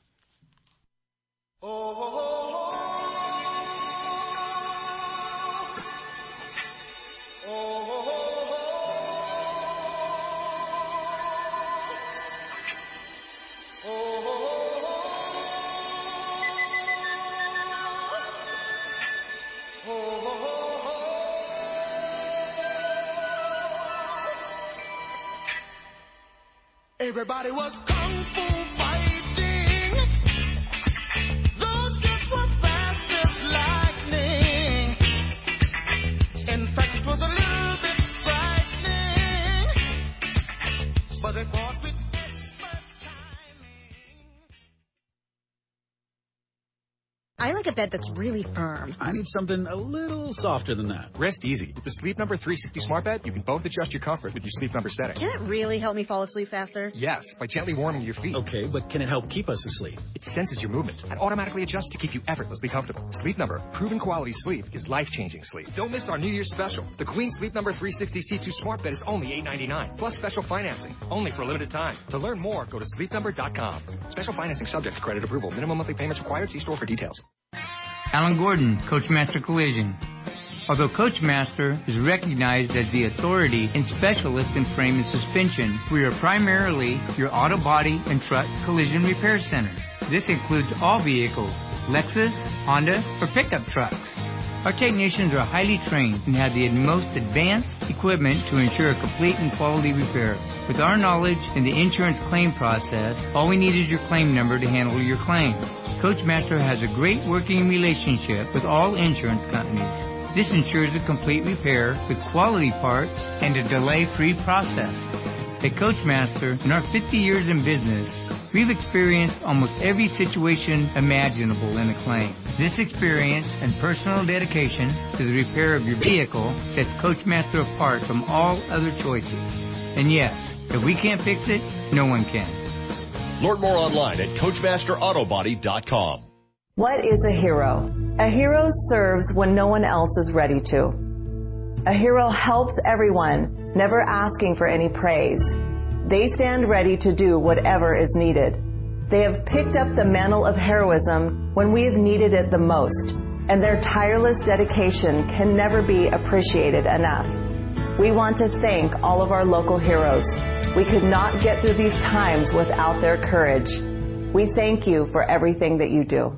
Everybody was kung fu fighting. Those kids were fast as lightning. In fact, it was a little bit frightening, but they fought with expert timing. I like a bed that's really firm. I need something a little softer than that. Rest easy. With the Sleep Number three sixty Smart Bed, you can both adjust your comfort with your Sleep Number setting. Can it really help me fall asleep faster? Yes, by gently warming your feet. Okay, but can it help keep us asleep? It senses your movements and automatically adjusts to keep you effortlessly comfortable. Sleep Number, proven quality sleep is life-changing sleep. Don't miss our New Year's special. The Queen Sleep Number three sixty C two Smart Bed is only eight ninety-nine, plus special financing, only for a limited time. To learn more, go to sleep number dot com. Special financing subject to credit approval. Minimum monthly payments required. See store for details. Alan Gordon, Coachmaster Collision. Although Coachmaster is recognized as the authority and specialist in frame and suspension, we are primarily your auto body and truck collision repair center. This includes all vehicles, Lexus, Honda, or pickup trucks. Our technicians are highly trained and have the most advanced equipment to ensure a complete and quality repair. With our knowledge in the insurance claim process, all we need is your claim number to handle your claim. Coachmaster has a great working relationship with all insurance companies. This ensures a complete repair with quality parts and a delay-free process. At Coachmaster, in our fifty years in business, we've experienced almost every situation imaginable in a claim. This experience and personal dedication to the repair of your vehicle sets Coachmaster apart from all other choices. And yes, if we can't fix it, no one can. Learn more online at coachmaster auto body dot com. What is a hero? A hero serves when no one else is ready to. A hero helps everyone, never asking for any praise. They stand ready to do whatever is needed. They have picked up the mantle of heroism when we have needed it the most, and their tireless dedication can never be appreciated enough. We want to thank all of our local heroes. We could not get through these times without their courage. We thank you for everything that you do.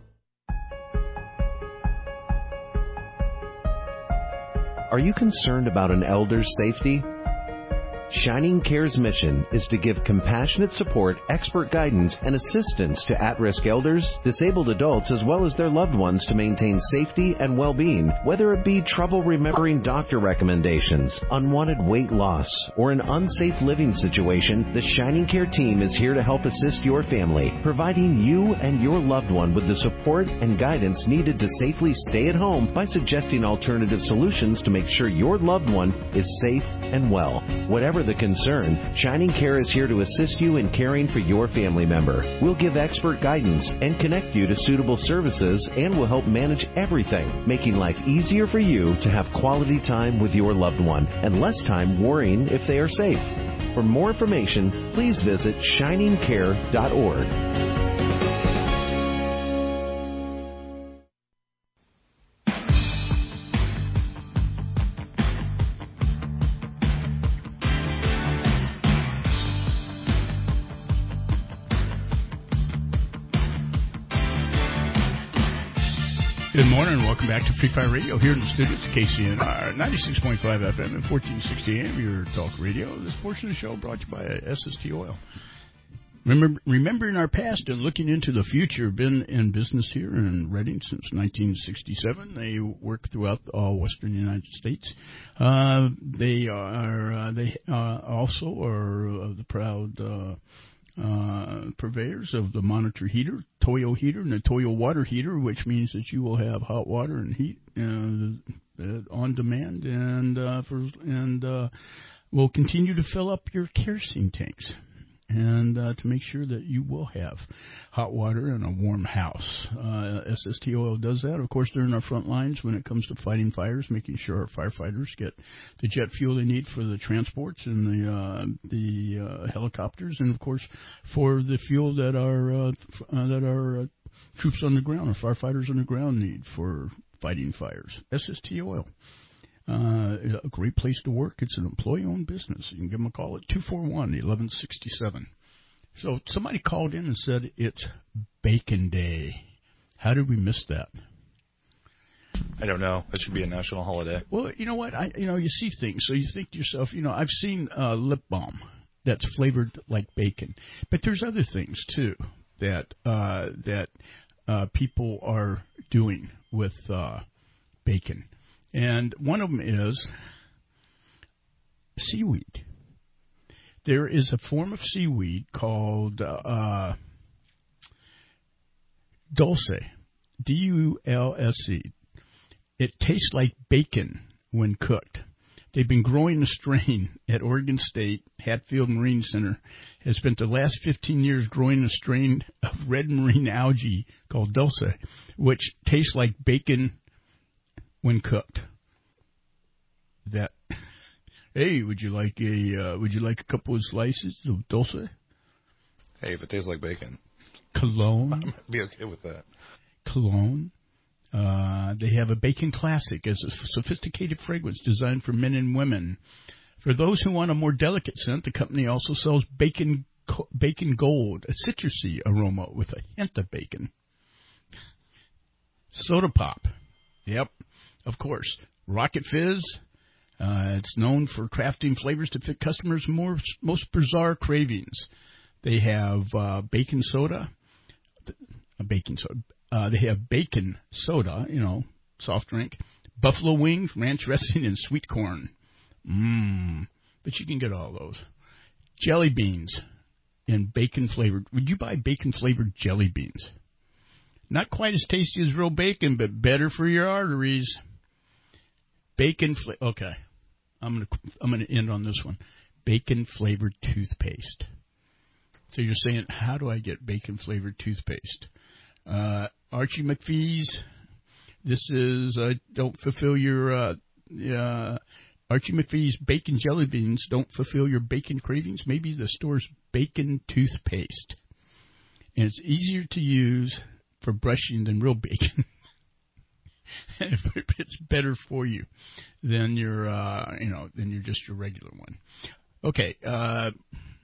Are you concerned about an elder's safety? Shining Care's mission is to give compassionate support, expert guidance, and assistance to at-risk elders, disabled adults, as well as their loved ones to maintain safety and well-being, whether it be trouble remembering doctor recommendations, unwanted weight loss, or an unsafe living situation. The Shining Care team is here to help assist your family, providing you and your loved one with the support and guidance needed to safely stay at home by suggesting alternative solutions to make sure your loved one is safe and well. Whatever the concern, Shining Care is here to assist you in caring for your family member. We'll give expert guidance and connect you to suitable services, and will help manage everything, making life easier for you to have quality time with your loved one and less time worrying if they are safe. For more information, please visit shining care dot org. Good morning and welcome back to Free Fire Radio here in the studios at K C N R ninety-six point five F M and fourteen sixty A M, your talk radio. This portion of the show brought to you by S S T Oil. Remember, remembering our past and looking into the future. Been in business here in Reading since nineteen sixty-seven. They work throughout all western United States. Uh, they are uh, they uh, also are uh, the proud uh, Uh, purveyors of the Monitor heater, Toyo heater, and the Toyo water heater, which means that you will have hot water and heat uh, on demand, and uh, for and uh, will continue to fill up your kerosene tanks, and uh, to make sure that you will have hot water and a warm house. Uh, S S T Oil does that. Of course, they're in our front lines when it comes to fighting fires, making sure our firefighters get the jet fuel they need for the transports and the uh, the uh, helicopters, and of course for the fuel that our uh, uh, that our uh, troops on the ground, our firefighters on the ground need for fighting fires. S S T Oil. Uh, a great place to work. It's an employee-owned business. You can give them a call at two four one, eleven sixty-seven. So somebody called in and said it's Bacon Day. How did we miss that? I don't know. It should be a national holiday. Well, you know what? I you know you see things, so you think to yourself, you know, I've seen uh, lip balm that's flavored like bacon, but there's other things too that uh, that uh, people are doing with uh, bacon. And one of them is seaweed. There is a form of seaweed called uh, dulce, D U L S E. It tastes like bacon when cooked. They've been growing a strain at Oregon State. Hatfield Marine Center has spent the last fifteen years growing a strain of red marine algae called dulce, which tastes like bacon when cooked. That, hey, would you like a uh, would you like a couple of slices of dulce? Hey, if it tastes like bacon, cologne. I'd be okay with that. Cologne. Uh, they have a Bacon Classic as a sophisticated fragrance designed for men and women. For those who want a more delicate scent, the company also sells Bacon Bacon Gold, a citrusy aroma with a hint of bacon. Soda Pop. Yep, of course. Rocket Fizz. Uh, it's known for crafting flavors to fit customers' more, most bizarre cravings. They have uh, bacon soda. A bacon soda. Uh, they have bacon soda, you know, soft drink. Buffalo wings, ranch dressing, and sweet corn. Mmm. But you can get all those. Jelly beans in bacon flavored. Would you buy bacon flavored jelly beans? Not quite as tasty as real bacon, but better for your arteries. Bacon fla- Okay, I'm gonna I'm gonna end on this one. Bacon flavored toothpaste. So you're saying, how do I get bacon flavored toothpaste? Uh, Archie McPhee's. This is uh, don't fulfill your uh, uh, Archie McPhee's bacon jelly beans don't fulfill your bacon cravings. Maybe the store's bacon toothpaste. And it's easier to use for brushing than real bacon. It's better for you than your, uh, you know, than your just your regular one. Okay. Uh,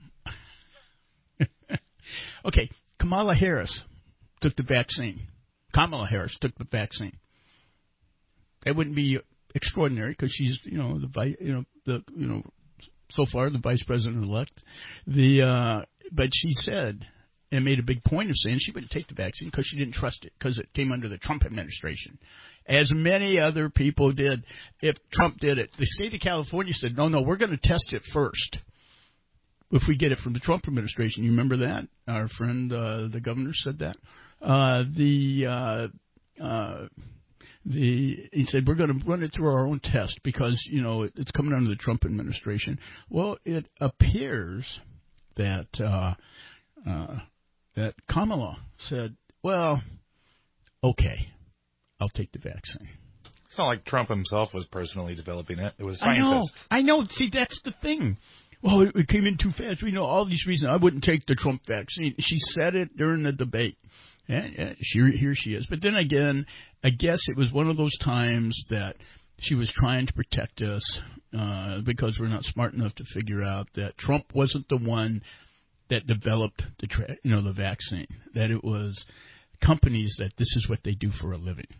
okay. Kamala Harris took the vaccine. Kamala Harris took the vaccine. That wouldn't be extraordinary because she's, you know, the vice, you know, the, you know, so far the vice president elect. The, uh, but she said and made a big point of saying she wouldn't take the vaccine because she didn't trust it because it came under the Trump administration, as many other people did. If Trump did it, the state of California said, no, no, we're going to test it first. If we get it from the Trump administration, you remember that? Our friend, uh, the governor, said that. Uh, the uh, uh, the he said we're going to run it through our own test because you know it, it's coming under the Trump administration. Well, it appears that uh, uh, that Kamala said, "Well, okay, I'll take the vaccine." It's not like Trump himself was personally developing it. It was I know. scientists. I know. See, that's the thing. Well, it, it came in too fast. We know all these reasons. I wouldn't take the Trump vaccine. She said it during the debate. Yeah, yeah, she, here she is. But then again, I guess it was one of those times that she was trying to protect us uh, because we're not smart enough to figure out that Trump wasn't the one that developed the tra- you know the vaccine. That it was companies that this is what they do for a living.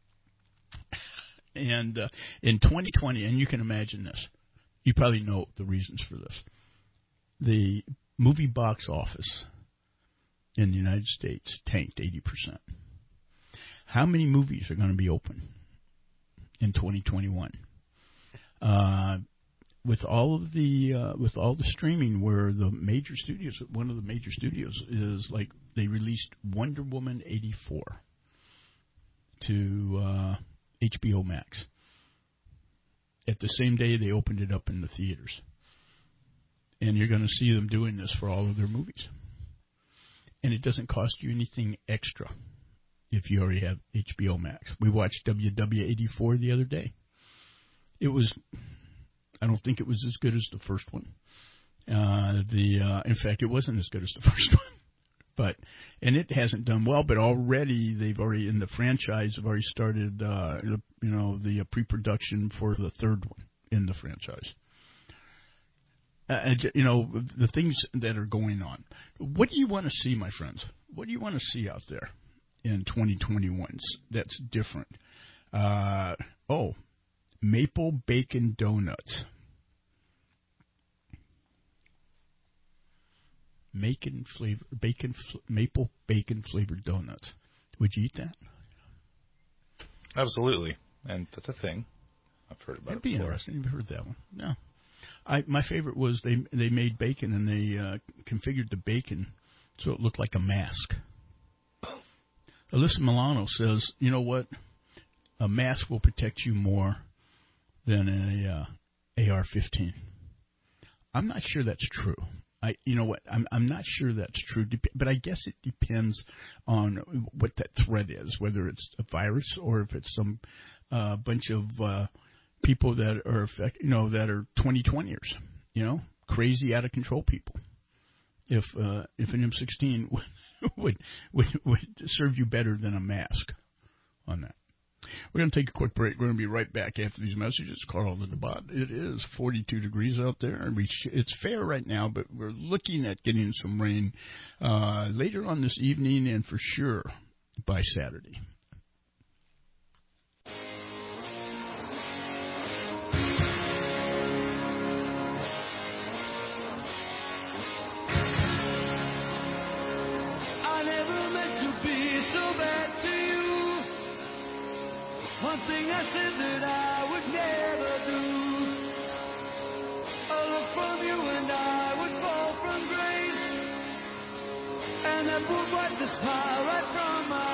And uh, in twenty twenty, and you can imagine this, you probably know the reasons for this. The movie box office in the United States tanked eighty percent. How many movies are going to be open in twenty twenty-one? Uh, with all of the uh, with all the streaming, where the major studios, one of the major studios is like they released Wonder Woman eighty-four to uh, H B O Max. At the same day, they opened it up in the theaters. And you're going to see them doing this for all of their movies. And it doesn't cost you anything extra if you already have H B O Max. We watched W W eighty-four the other day. It was, I don't think it was as good as the first one. Uh, the uh, in fact, it wasn't as good as the first one. But and it hasn't done well. But already they've already in the franchise have already started, uh, you know, the uh, pre-production for the third one in the franchise. Uh, you know, the things that are going on. What do you want to see, my friends? What do you want to see out there in twenty twenty-one that's different? Uh, oh, maple bacon donuts. Bacon flavor, bacon, maple bacon flavored donuts. Would you eat that? Absolutely, and that's a thing. I've heard about That'd it be before. interesting. You've heard that one? No. I my favorite was they they made bacon and they uh, configured the bacon so it looked like a mask. Alyssa Milano says, you know what? A mask will protect you more than a uh, A R fifteen. I'm not sure that's true. I, you know what? I'm I'm not sure that's true, but I guess it depends on what that threat is, whether it's a virus or if it's some uh, bunch of uh, people that are affect, you know, that are twenty twenty-ers, you know, crazy, out of control people. If uh, if an M sixteen would, would would serve you better than a mask on that. We're going to take a quick break. We're going to be right back after these messages. Carl in the bot. It is forty-two degrees out there. And we sh- it's fair right now, but we're looking at getting some rain uh, later on this evening and for sure by Saturday. One thing I said that I would never do. A look from you and I would fall from grace, and that would wipe the smile right from my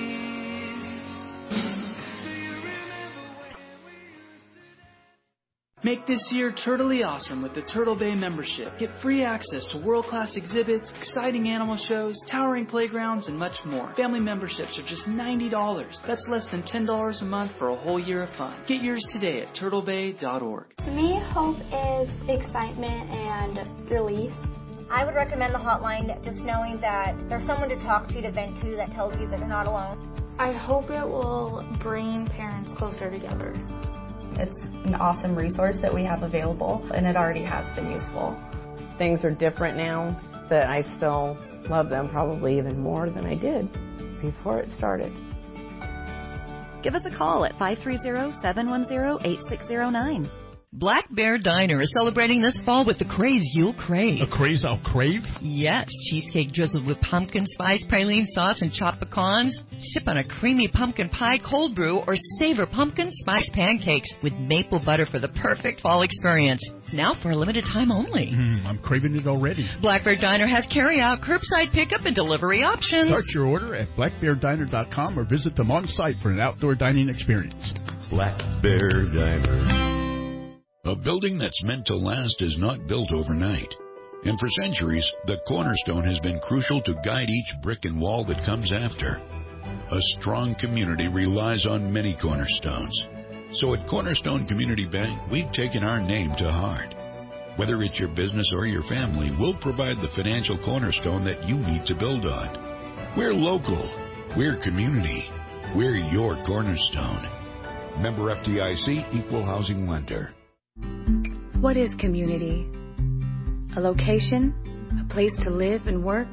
face. Do you remember when we used to dance? Make this year Turtley awesome with the Turtle Bay membership. Get free access to world-class exhibits, exciting animal shows, towering playgrounds, and much more. Family memberships are just ninety dollars. That's less than ten dollars a month for a whole year of fun. Get yours today at turtle bay dot org. To me, hope is excitement and relief. I would recommend the hotline, just knowing that there's someone to talk to, to vent to, that tells you that you're not alone. I hope it will bring parents closer together. It's an awesome resource that we have available, and it already has been useful. Things are different now, but I still love them probably even more than I did before it started. Give us a call at five three zero, seven one zero, eight six zero nine. Black Bear Diner is celebrating this fall with the craze you'll crave. A craze I'll crave? Yes, cheesecake drizzled with pumpkin spice, praline sauce, and chopped pecans. Sip on a creamy pumpkin pie cold brew or savor pumpkin spice pancakes with maple butter for the perfect fall experience. Now for a limited time only. Mm, I'm craving it already. Black Bear Diner has carry-out, curbside pickup, and delivery options. Start your order at black bear diner dot com or visit them on site for an outdoor dining experience. Black Bear Diner. A building that's meant to last is not built overnight. And for centuries, the cornerstone has been crucial to guide each brick and wall that comes after. A strong community relies on many cornerstones. So at Cornerstone Community Bank, we've taken our name to heart. Whether it's your business or your family, we'll provide the financial cornerstone that you need to build on. We're local. We're community. We're your cornerstone. Member F D I C, Equal Housing Lender. What is community? A location? A place to live and work?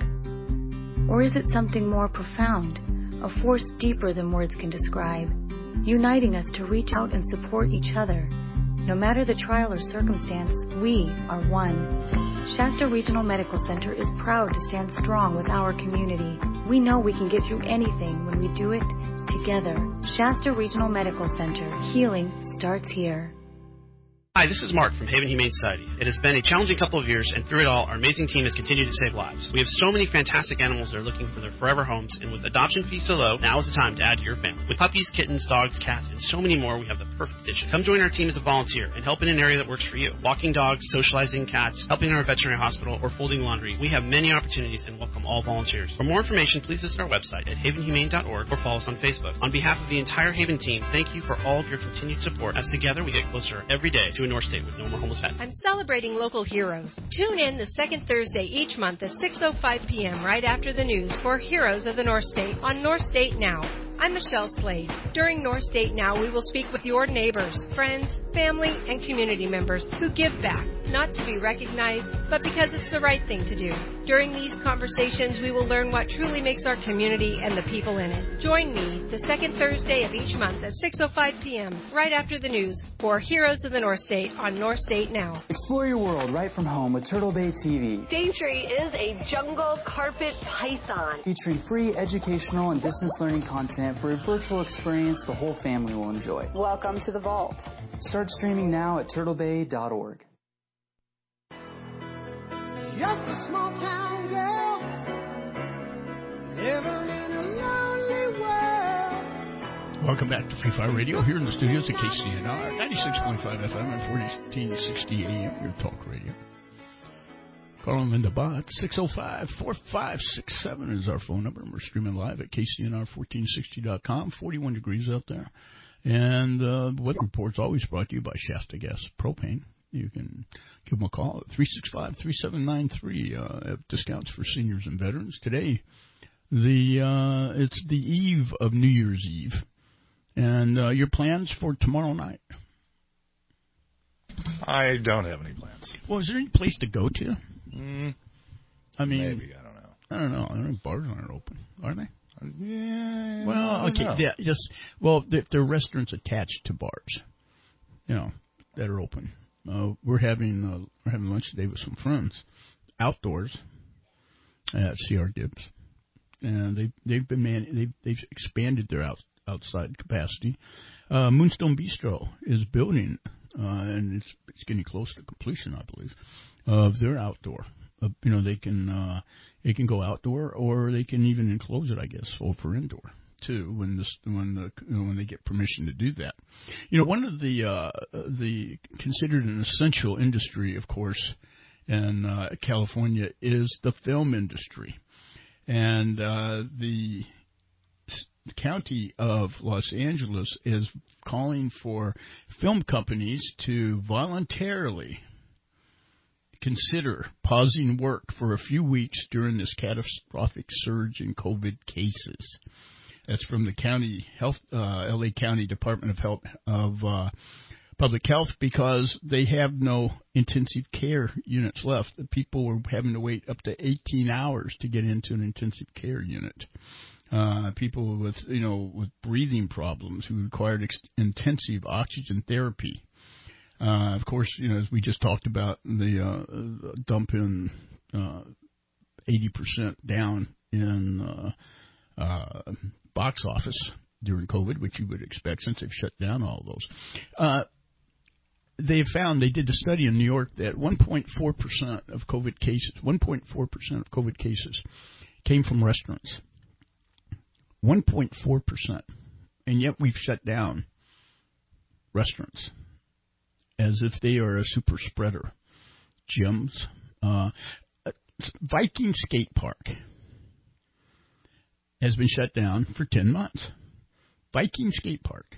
Or is it something more profound, a force deeper than words can describe, uniting us to reach out and support each other? No matter the trial or circumstance, we are one. Shasta Regional Medical Center is proud to stand strong with our community. We know we can get through anything when we do it together. Shasta Regional Medical Center. Healing starts here. Hi, this is Mark from Haven Humane Society. It has been a challenging couple of years, and through it all, our amazing team has continued to save lives. We have so many fantastic animals that are looking for their forever homes, and with adoption fees so low, now is the time to add to your family. With puppies, kittens, dogs, cats, and so many more, we have the perfect addition. Come join our team as a volunteer and help in an area that works for you. Walking dogs, socializing cats, helping in our veterinary hospital, or folding laundry. We have many opportunities and welcome all volunteers. For more information, please visit our website at haven humane dot org or follow us on Facebook. On behalf of the entire Haven team, thank you for all of your continued support, as together we get closer every day to a North State with no more homeless pets. I'm celebrating local heroes. Tune in the second Thursday each month at six oh five p.m. right after the news for Heroes of the North State on North State Now. I'm Michelle Slade. During North State Now, we will speak with your neighbors, friends, family, and community members who give back, not to be recognized, but because it's the right thing to do. During these conversations, we will learn what truly makes our community and the people in it. Join me the second Thursday of each month at six oh five p.m. right after the news for Heroes of the North State on North State Now. Explore your world right from home with Turtle Bay T V. Daintree is a jungle carpet python. Featuring free educational and distance learning content for a virtual experience the whole family will enjoy. Welcome to the vault. Start streaming now at turtle bay dot org. Just a small town girl living in a lonely world. Welcome back to Free Fire Radio here in the studios at K C N R, ninety-six point five F M and fourteen sixty A M, your talk radio. Carl and Linda Bott, six oh five, four five six seven is our phone number. We're streaming live at K C N R fourteen sixty dot com, forty-one degrees out there. And uh, the weather report's always brought to you by Shasta Gas Propane. You can give them a call at three six five, three seven nine three. Uh, have discounts for seniors and veterans. Today, the uh, it's the eve of New Year's Eve. And uh, your plans for tomorrow night? I don't have any plans. Well, is there any place to go to? Mm, I mean, maybe, I don't know. I don't know. I don't know. Bars aren't open, are they? Yeah. Well, okay. Yeah, just well, there are restaurants attached to bars, you know, that are open. Uh, we're having uh, we're having lunch today with some friends outdoors at C R Gibbs, and they they've been man they've they've expanded their out, outside capacity. Uh, Moonstone Bistro is building, uh, and it's it's getting close to completion, I believe, of their outdoor. Uh, you know, they can uh, they can go outdoor, or they can even enclose it, I guess, for indoor. too when this when the you know, when they get permission to do that. You know, one of the uh, the considered an essential industry, of course, in uh, California is the film industry, and uh, the county of Los Angeles is calling for film companies to voluntarily consider pausing work for a few weeks during this catastrophic surge in COVID cases. That's from the county health, uh, L A County Department of Health of uh, Public Health, because they have no intensive care units left. The people were having to wait up to eighteen hours to get into an intensive care unit. Uh, people with you know with breathing problems who required ex- intensive oxygen therapy. Uh, of course, you know, as we just talked about, the uh, dump in uh, eighty percent down in uh, uh, box office during COVID, which you would expect since they've shut down all of those. Uh, they found, they did a study in New York that one point four percent of COVID cases, one point four percent of COVID cases came from restaurants. one point four percent. And yet we've shut down restaurants as if they are a super spreader. Gyms. Uh, Viking Skate Park has been shut down for ten months. Viking Skate Park.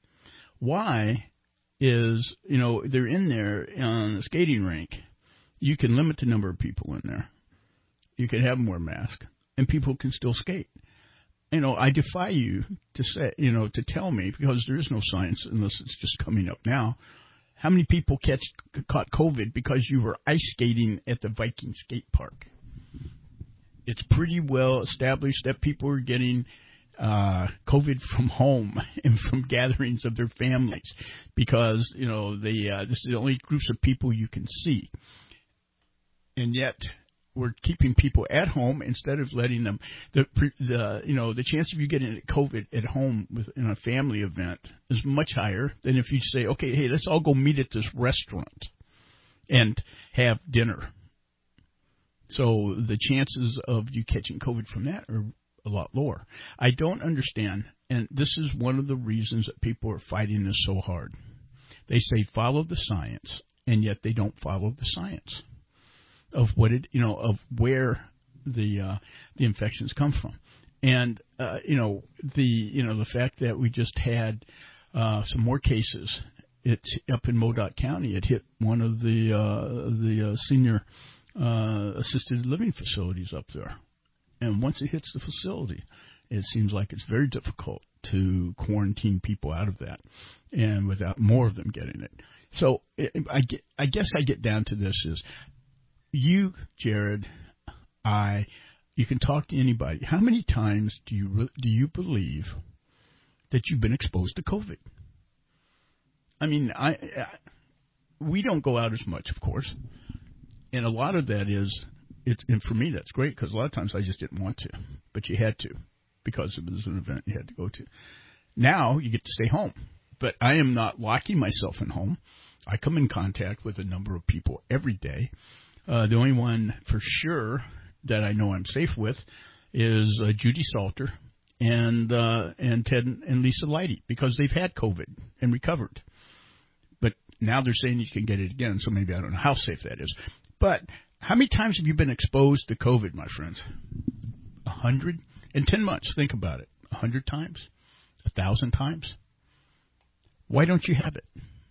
Why is, you know, they're in there on a skating rink. You can limit the number of people in there. You can have them wear masks, and people can still skate. You know, I defy you to say, you know, to tell me, because there is no science unless it's just coming up now, how many people catch caught COVID because you were ice skating at the Viking Skate Park? It's pretty well established that people are getting uh, COVID from home and from gatherings of their families because, you know, they, uh, this is the only groups of people you can see. And yet we're keeping people at home instead of letting them, the, the you know, the chance of you getting COVID at home with, in a family event is much higher than if you say, okay, hey, let's all go meet at this restaurant and have dinner. So the chances of you catching COVID from that are a lot lower. I don't understand, and this is one of the reasons that people are fighting this so hard. They say follow the science, and yet they don't follow the science of what it, you know, of where the uh, the infections come from, and uh, you know the you know the fact that we just had uh, some more cases. It's up in Modoc County. It hit one of the uh, the uh, senior uh, assisted living facilities up there, and once it hits the facility, it seems like it's very difficult to quarantine people out of that, and without more of them getting it. So I get, I guess I get down to this is. You, Jared, I, you can talk to anybody. How many times do you do you believe that you've been exposed to COVID? I mean, I, I we don't go out as much, of course, and a lot of that is, it, and for me that's great because a lot of times I just didn't want to, but you had to because it was an event you had to go to. Now you get to stay home, but I am not locking myself in home. I come in contact with a number of people every day. Uh, the only one for sure that I know I'm safe with is uh, Judy Salter and uh, and Ted and Lisa Leidy because they've had COVID and recovered. But now they're saying you can get it again, so maybe I don't know how safe that is. But how many times have you been exposed to COVID, my friends? A hundred? In ten months, think about it. A hundred times? A thousand times? Why don't you have it?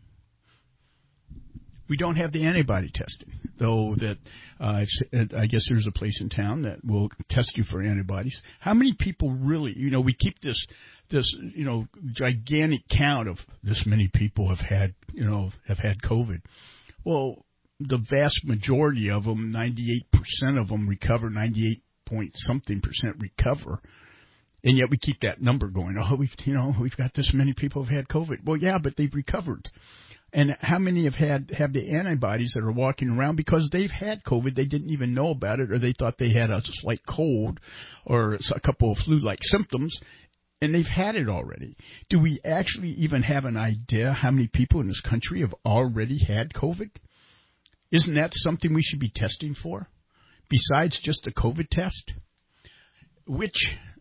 We don't have the antibody testing, though that uh, I guess there's a place in town that will test you for antibodies. How many people really, you know, we keep this, this, you know, gigantic count of this many people have had, you know, have had COVID. Well, the vast majority of them, ninety-eight percent of them recover, ninety-eight point something percent recover. And yet we keep that number going. Oh, we've, you know, we've got this many people have had COVID. Well, yeah, but they've recovered. And how many have had have the antibodies that are walking around because they've had COVID, they didn't even know about it, or they thought they had a slight cold or a couple of flu-like symptoms, and they've had it already. Do we actually even have an idea how many people in this country have already had COVID? Isn't that something we should be testing for, besides just a COVID test? Which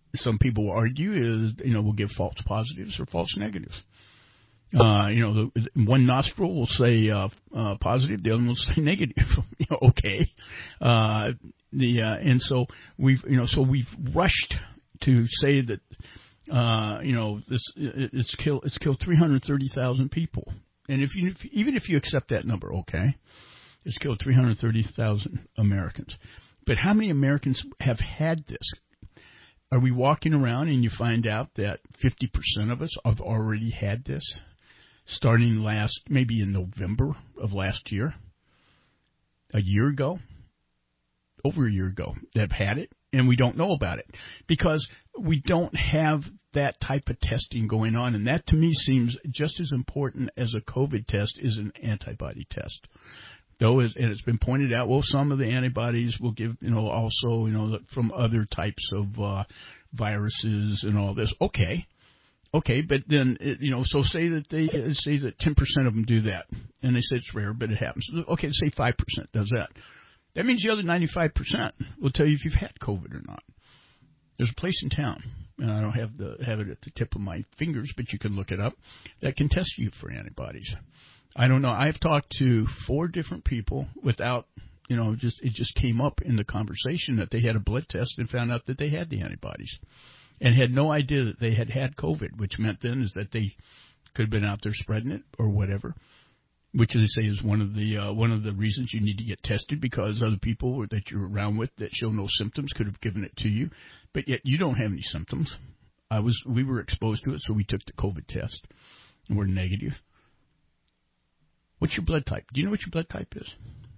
some people argue is, you know, we'll give false positives or false negatives. Uh, you know, the, one nostril will say uh, uh, positive, the other one will say negative. you know, okay. Uh, the uh, and so we've you know so we've rushed to say that uh, you know this it's killed it's killed three hundred thirty thousand people, and if you if, even if you accept that number, okay, it's killed three hundred thirty thousand Americans. But how many Americans have had this? Are we walking around and you find out that fifty percent of us have already had this? Starting last, maybe in November of last year, a year ago, over a year ago, they've had it, and we don't know about it because we don't have that type of testing going on, and that to me seems just as important as a COVID test is an antibody test. Though, and it's been pointed out, well, some of the antibodies will give, you know, also, you know, from other types of uh, viruses and all this. Okay. Okay, but then, you know, so say that they say that ten percent of them do that, and they say it's rare, but it happens. Okay, say five percent does that. That means the other ninety-five percent will tell you if you've had COVID or not. There's a place in town, and I don't have the have it at the tip of my fingers, but you can look it up, that can test you for antibodies. I don't know. I've talked to four different people without, you know, just it just came up in the conversation that they had a blood test and found out that they had the antibodies. And had no idea that they had had COVID, which meant then is that they could have been out there spreading it or whatever, which they say is one of the uh, one of the reasons you need to get tested because other people that you're around with that show no symptoms could have given it to you, but yet you don't have any symptoms. I was we were exposed to it, so we took the COVID test and we're negative. What's your blood type? Do you know what your blood type is?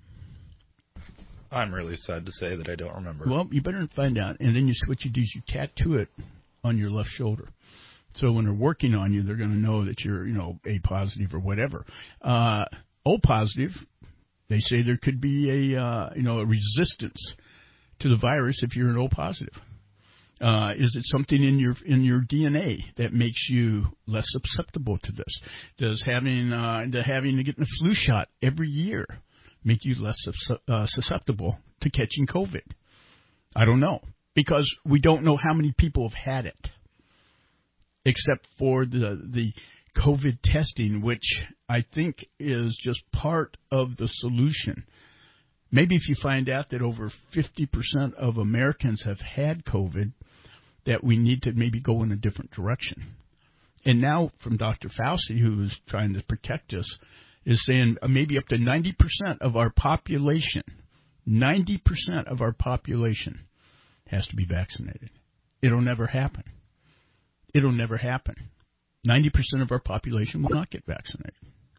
I'm really sad to say that I don't remember. Well, you better find out, and then you, what you do is you tattoo it on your left shoulder. So when they're working on you, they're going to know that you're, you know, A positive or whatever. Uh, O positive, they say there could be a, uh, you know, a resistance to the virus if you're an O positive. Uh, is it something in your in your D N A that makes you less susceptible to this? Does having uh, the having to get the flu shot every year make you less uh, susceptible to catching COVID? I don't know, because we don't know how many people have had it, except for the the COVID testing, which I think is just part of the solution. Maybe if you find out that over fifty percent of Americans have had COVID, that we need to maybe go in a different direction. And now from Doctor Fauci, who is trying to protect us, is saying maybe up to ninety percent of our population, ninety percent of our population has to be vaccinated. It'll never happen. It'll never happen. ninety percent of our population will not get vaccinated.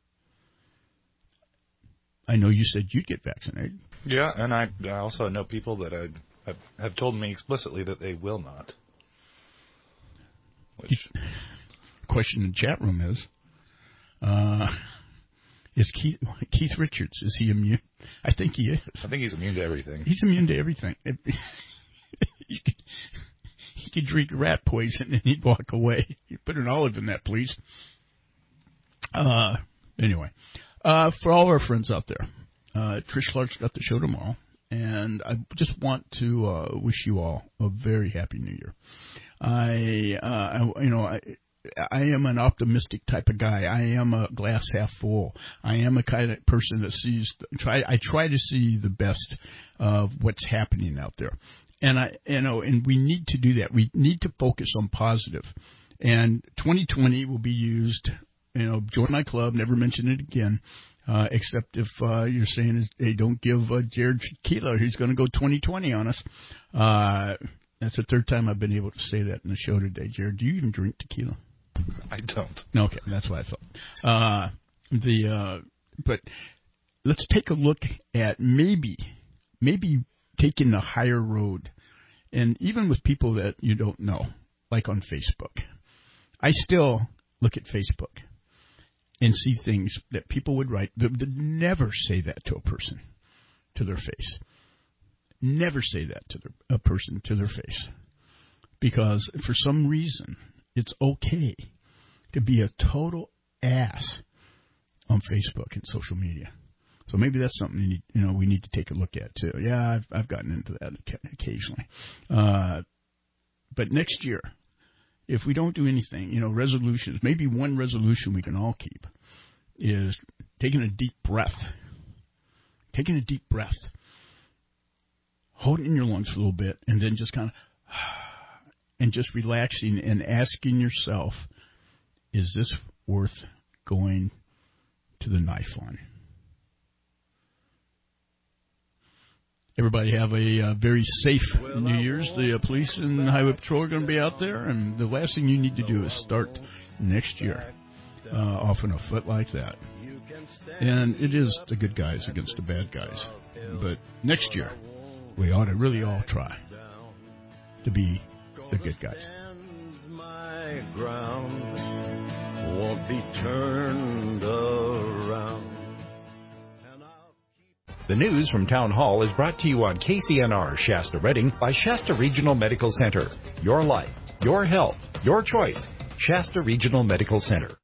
I know you said you'd get vaccinated. Yeah, and I, I also know people that I, have, have told me explicitly that they will not. Which... The question in the chat room is, uh, is Keith, Keith Richards, is he immune? I think he is. I think he's immune to everything. He's immune to everything. It, he, could, he could drink rat poison and he'd walk away. You put an olive in that, please. Uh, anyway. Uh, for all our friends out there, uh, Trish Clark's got the show tomorrow, and I just want to uh, wish you all a very happy New Year. I, uh, I you know, I, I am an optimistic type of guy. I am a glass half full. I am a kind of person that sees. Try. I try to see the best of what's happening out there, and I, you know, and we need to do that. We need to focus on positive, and twenty twenty will be used. You know, join my club, never mention it again, uh, except if uh, you're saying, hey, don't give uh, Jared tequila. He's going to go twenty twenty on us. Uh, that's the third time I've been able to say that in the show today. Jared, do you even drink tequila? I don't. Okay, that's what I thought. Uh, the uh, but let's take a look at maybe, maybe taking the higher road, and even with people that you don't know, like on Facebook. I still look at Facebook and see things that people would write that would never say that to a person to their face. Never say that to their, a person to their face. Because for some reason, it's okay to be a total ass on Facebook and social media. So maybe that's something you, need, you know we need to take a look at too. Yeah, I've, I've gotten into that occasionally. Uh, but next year, if we don't do anything, you know, resolutions, maybe one resolution we can all keep is taking a deep breath. Taking a deep breath. Hold it in your lungs for a little bit, and then just kind of, and just relaxing and asking yourself, is this worth going to the knife on? Everybody have a uh, very safe New Year's. The uh, police and highway patrol are going to be out there, and the last thing you need to do is start next year uh, off on a foot like that. And it is the good guys against the bad guys. But next year, we ought to really all try to be the good guys. My ground won't be turned around. The news from Town Hall is brought to you on K C N R Shasta Redding by Shasta Regional Medical Center. Your life, your health, your choice. Shasta Regional Medical Center.